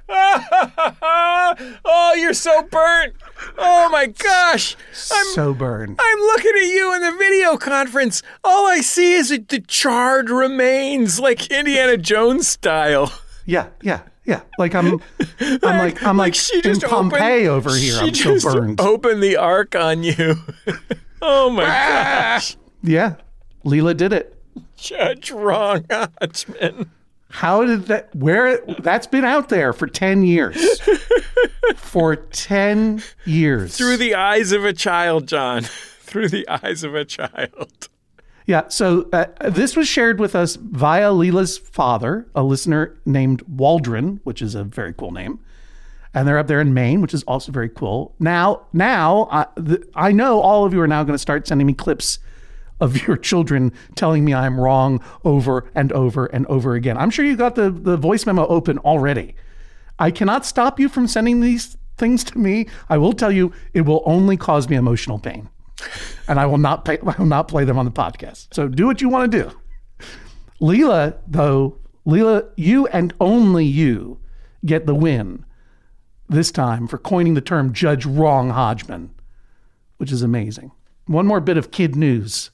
A: Oh, you're so burnt. Oh, my gosh. I'm
B: so burned.
A: I'm looking at you in the video conference. All I see is the charred remains, like Indiana Jones style.
B: Yeah, yeah, yeah. Like I'm, I'm like, I'm like, like in Pompeii opened, over here. I'm so burned.
A: Open the ark on you. Oh, my gosh.
B: Yeah, Leela did it.
A: Judge Wrong Hodgman.
B: How did that, where, that's been out there for ten years. For ten years.
A: Through the eyes of a child, John. Through the eyes of a child.
B: Yeah, so uh, this was shared with us via Leela's father, a listener named Waldron, which is a very cool name. And they're up there in Maine, which is also very cool. Now, now uh, the, I know all of you are now going to start sending me clips of your children telling me I'm wrong over and over and over again. I'm sure you got the, the voice memo open already. I cannot stop you from sending these things to me. I will tell you, it will only cause me emotional pain. And I will not pay, I will not play them on the podcast. So do what you want to do. Leela, though, Leela, you and only you get the win this time for coining the term Judge Wrong Hodgman, which is amazing. One more bit of kid news.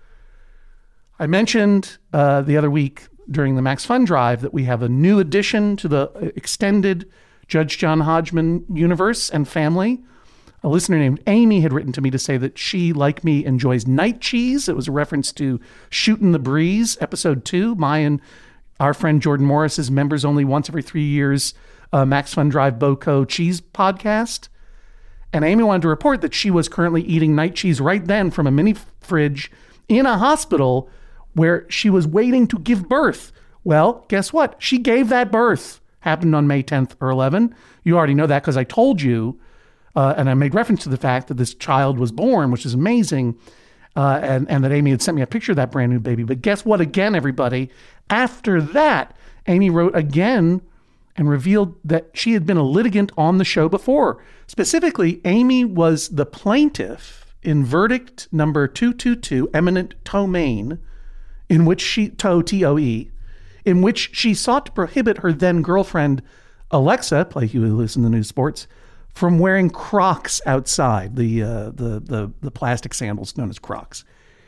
B: I mentioned uh, the other week during the Max Fun Drive that we have a new addition to the extended Judge John Hodgman universe and family. A listener named Amy had written to me to say that she, like me, enjoys night cheese. It was a reference to Shootin' the Breeze, episode two. My and our friend Jordan Morris's members only once every three years uh, Max Fun Drive Boco cheese podcast. And Amy wanted to report that she was currently eating night cheese right then from a mini fridge in a hospital where she was waiting to give birth. Well, guess what? She gave that birth. Happened on May tenth or eleventh. You already know that because I told you, uh, and I made reference to the fact that this child was born, which is amazing, uh, and, and that Amy had sent me a picture of that brand new baby. But guess what again, everybody? After that, Amy wrote again and revealed that she had been a litigant on the show before. Specifically, Amy was the plaintiff in verdict number two two two, eminent domain, in which she, Toe, T O E, in which she sought to prohibit her then girlfriend, Alexa, play Huey Lewis in the News Sports, from wearing Crocs outside, the, uh, the, the, the plastic sandals known as Crocs.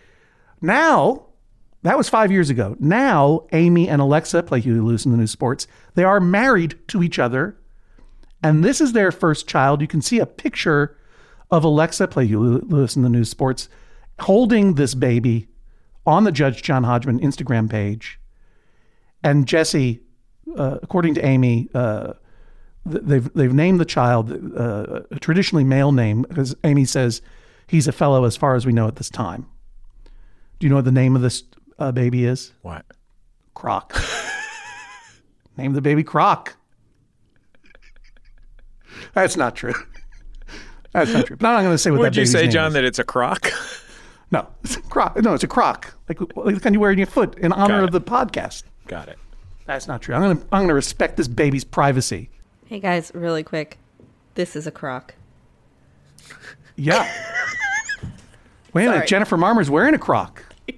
B: Now, that was five years ago. Now, Amy and Alexa, play Huey Lewis in the News Sports, they are married to each other, and this is their first child. You can see a picture of Alexa, play Huey Lewis in the News Sports, holding this baby on the Judge John Hodgman Instagram page. And Jesse, uh, according to Amy, uh, they've they've named the child uh, a traditionally male name because Amy says he's a fellow as far as we know at this time. Do you know what the name of this uh, baby is?
A: What?
B: Croc. Name the baby Croc. That's not true. That's not true. But I'm not going to say what
A: Would
B: that
A: you
B: baby's
A: say,
B: name
A: John,
B: is.
A: that it's a crock?
B: No, it's a croc. No, it's a croc. Like, like the kind you wear in your foot in honor of the podcast.
A: Got it.
B: That's not true. I'm going to I'm going to respect this baby's privacy.
K: Hey, guys, really quick. This is a crock.
B: Yeah. Wait a minute. Jennifer Marmer's wearing a croc. Yeah.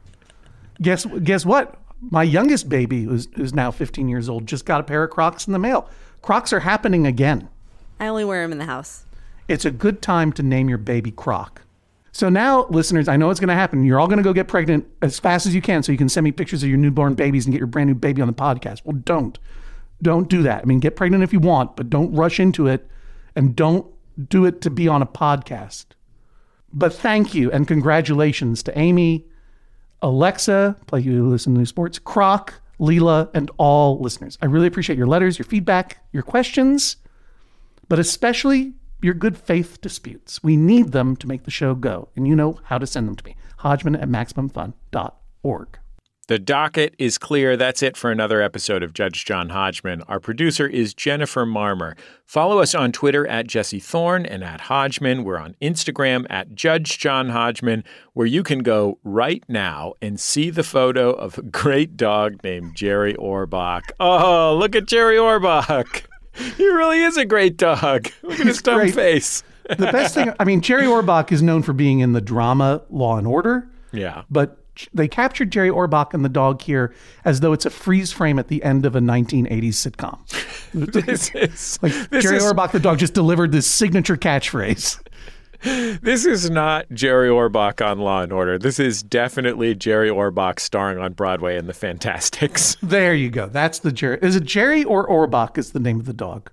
B: Guess guess what? My youngest baby, who's, who's now fifteen years old, just got a pair of Crocs in the mail. Crocs are happening again.
K: I only wear them in the house.
B: It's a good time to name your baby Croc. So now, listeners, I know it's going to happen. You're all going to go get pregnant as fast as you can so you can send me pictures of your newborn babies and get your brand new baby on the podcast. Well, don't. Don't do that. I mean, get pregnant if you want, but don't rush into it, and don't do it to be on a podcast. But thank you and congratulations to Amy, Alexa, play you listen to New Sports, Croc, Leela, and all listeners. I really appreciate your letters, your feedback, your questions, but especially your good faith disputes. We need them to make the show go, and you know how to send them to me. Hodgman at Maximum Fun dot org.
A: The docket is clear. That's it for another episode of Judge John Hodgman. Our producer is Jennifer Marmer. Follow us on Twitter at Jesse Thorne and at Hodgman. We're on Instagram at Judge John Hodgman, where you can go right now and see the photo of a great dog named Jerry Orbach. Oh, look at Jerry Orbach. He really is a great dog. Look at his dumb
B: great.
A: face.
B: The best thing, I mean, Jerry Orbach is known for being in the drama Law and Order.
A: Yeah.
B: But they captured Jerry Orbach and the dog here as though it's a freeze frame at the end of a nineteen eighties sitcom.
A: This is
B: like
A: this
B: Jerry
A: is,
B: Orbach, the dog, just delivered this signature catchphrase.
A: This is not Jerry Orbach on Law and Order. This is definitely Jerry Orbach starring on Broadway in The Fantastics.
B: There you go. That's the Jerry. Is it Jerry or Orbach is the name of the dog?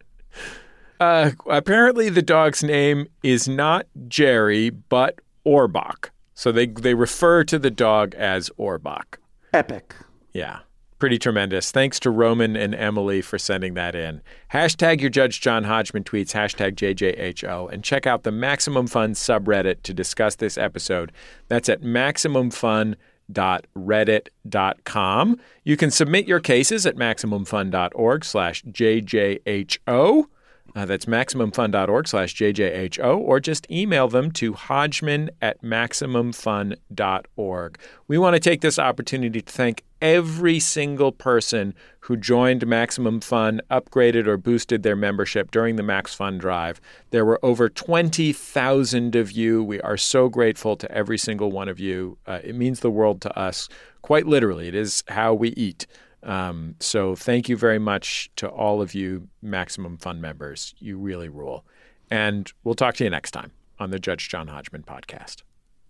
A: Uh, apparently the dog's name is not Jerry, but Orbach. So they, they refer to the dog as Orbach.
B: Epic.
A: Yeah. Pretty tremendous. Thanks to Roman and Emily for sending that in. Hashtag your Judge John Hodgman tweets, hashtag J J H O, and check out the Maximum Fun subreddit to discuss this episode. That's at maximum fun dot reddit dot com. You can submit your cases at maximum fun dot org slash J J H O. Uh, that's maximum fun dot org slash J J H O, or just email them to hodgman at maximum fun dot org. We want to take this opportunity to thank every single person who joined Maximum Fun, upgraded or boosted their membership during the Max Fun Drive. There were over twenty thousand of you. We are so grateful to every single one of you. Uh, it means the world to us. Quite literally, it is how we eat. Um, so thank you very much to all of you Maximum Fun members. You really rule. And we'll talk to you next time on the Judge John Hodgman podcast.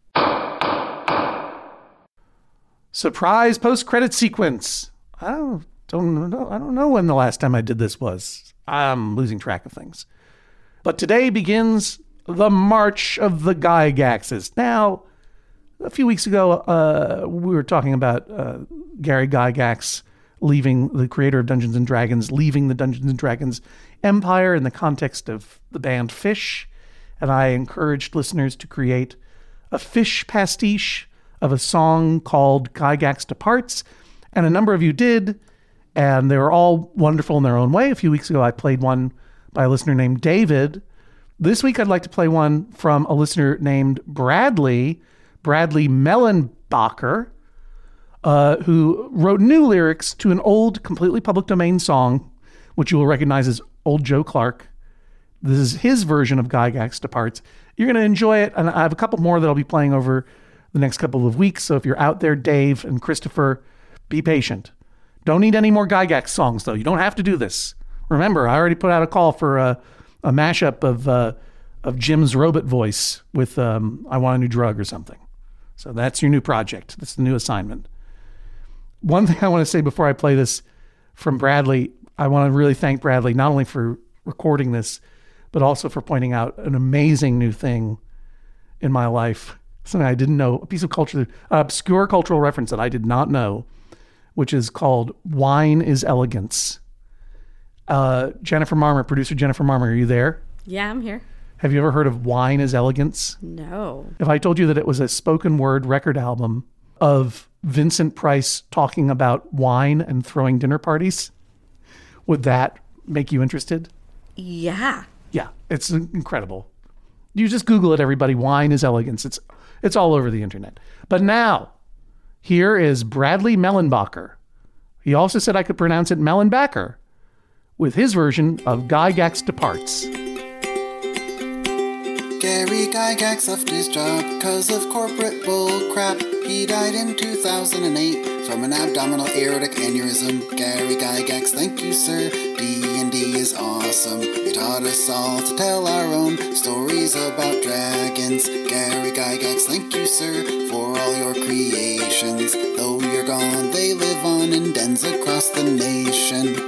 B: Surprise post-credit sequence. I don't, don't know. I don't know when the last time I did this was. I'm losing track of things. But today begins the March of the Gygaxes. Now, a few weeks ago, uh, we were talking about uh, Gary Gygax leaving, the creator of Dungeons and Dragons, leaving the Dungeons and Dragons empire in the context of the band Phish. And I encouraged listeners to create a Phish pastiche of a song called Gygax Departs. And a number of you did, and they were all wonderful in their own way. A few weeks ago, I played one by a listener named David. This week, I'd like to play one from a listener named Bradley, Bradley Mellenbacher, uh, who wrote new lyrics to an old, completely public domain song, which you will recognize as Old Joe Clark. This is his version of Gygax Departs. You're going to enjoy it, and I have a couple more that I'll be playing over the next couple of weeks. So if you're out there, Dave and Christopher, be patient. Don't need any more Gygax songs, though. You don't have to do this. Remember, I already put out a call for a, a mashup of uh, of Jim's robot voice with um, I Want a New Drug or something. So that's your new project. That's the new assignment. One thing I want to say before I play this from Bradley, I want to really thank Bradley, not only for recording this, but also for pointing out an amazing new thing in my life. Something I didn't know, a piece of culture, an obscure cultural reference that I did not know, which is called Wine is Elegance. Uh, Jennifer Marmer, producer Jennifer Marmer, are you there?
K: Yeah, I'm here.
B: Have you ever heard of Wine is Elegance?
K: No.
B: If I told you that it was a spoken word record album of Vincent Price talking about wine and throwing dinner parties, would that make you interested?
K: Yeah.
B: Yeah, it's incredible. You just Google it, everybody. Wine is elegance. It's it's all over the internet. But now, here is Bradley Mellenbacher. He also said I could pronounce it Mellenbacher with his version of Gygax Departs.
L: Gary Gygax left his job because of corporate bull crap. He died in two thousand eight from an abdominal aortic aneurysm. Gary Gygax, thank you, sir. D and D is awesome. You taught us all to tell our own stories about dragons. Gary Gygax, thank you, sir, for all your creations. Though you're gone, they live on in dens across the nation.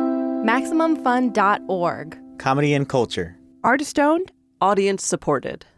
M: Maximum Fun dot org.
N: Comedy and culture.
O: Artist owned. Audience supported.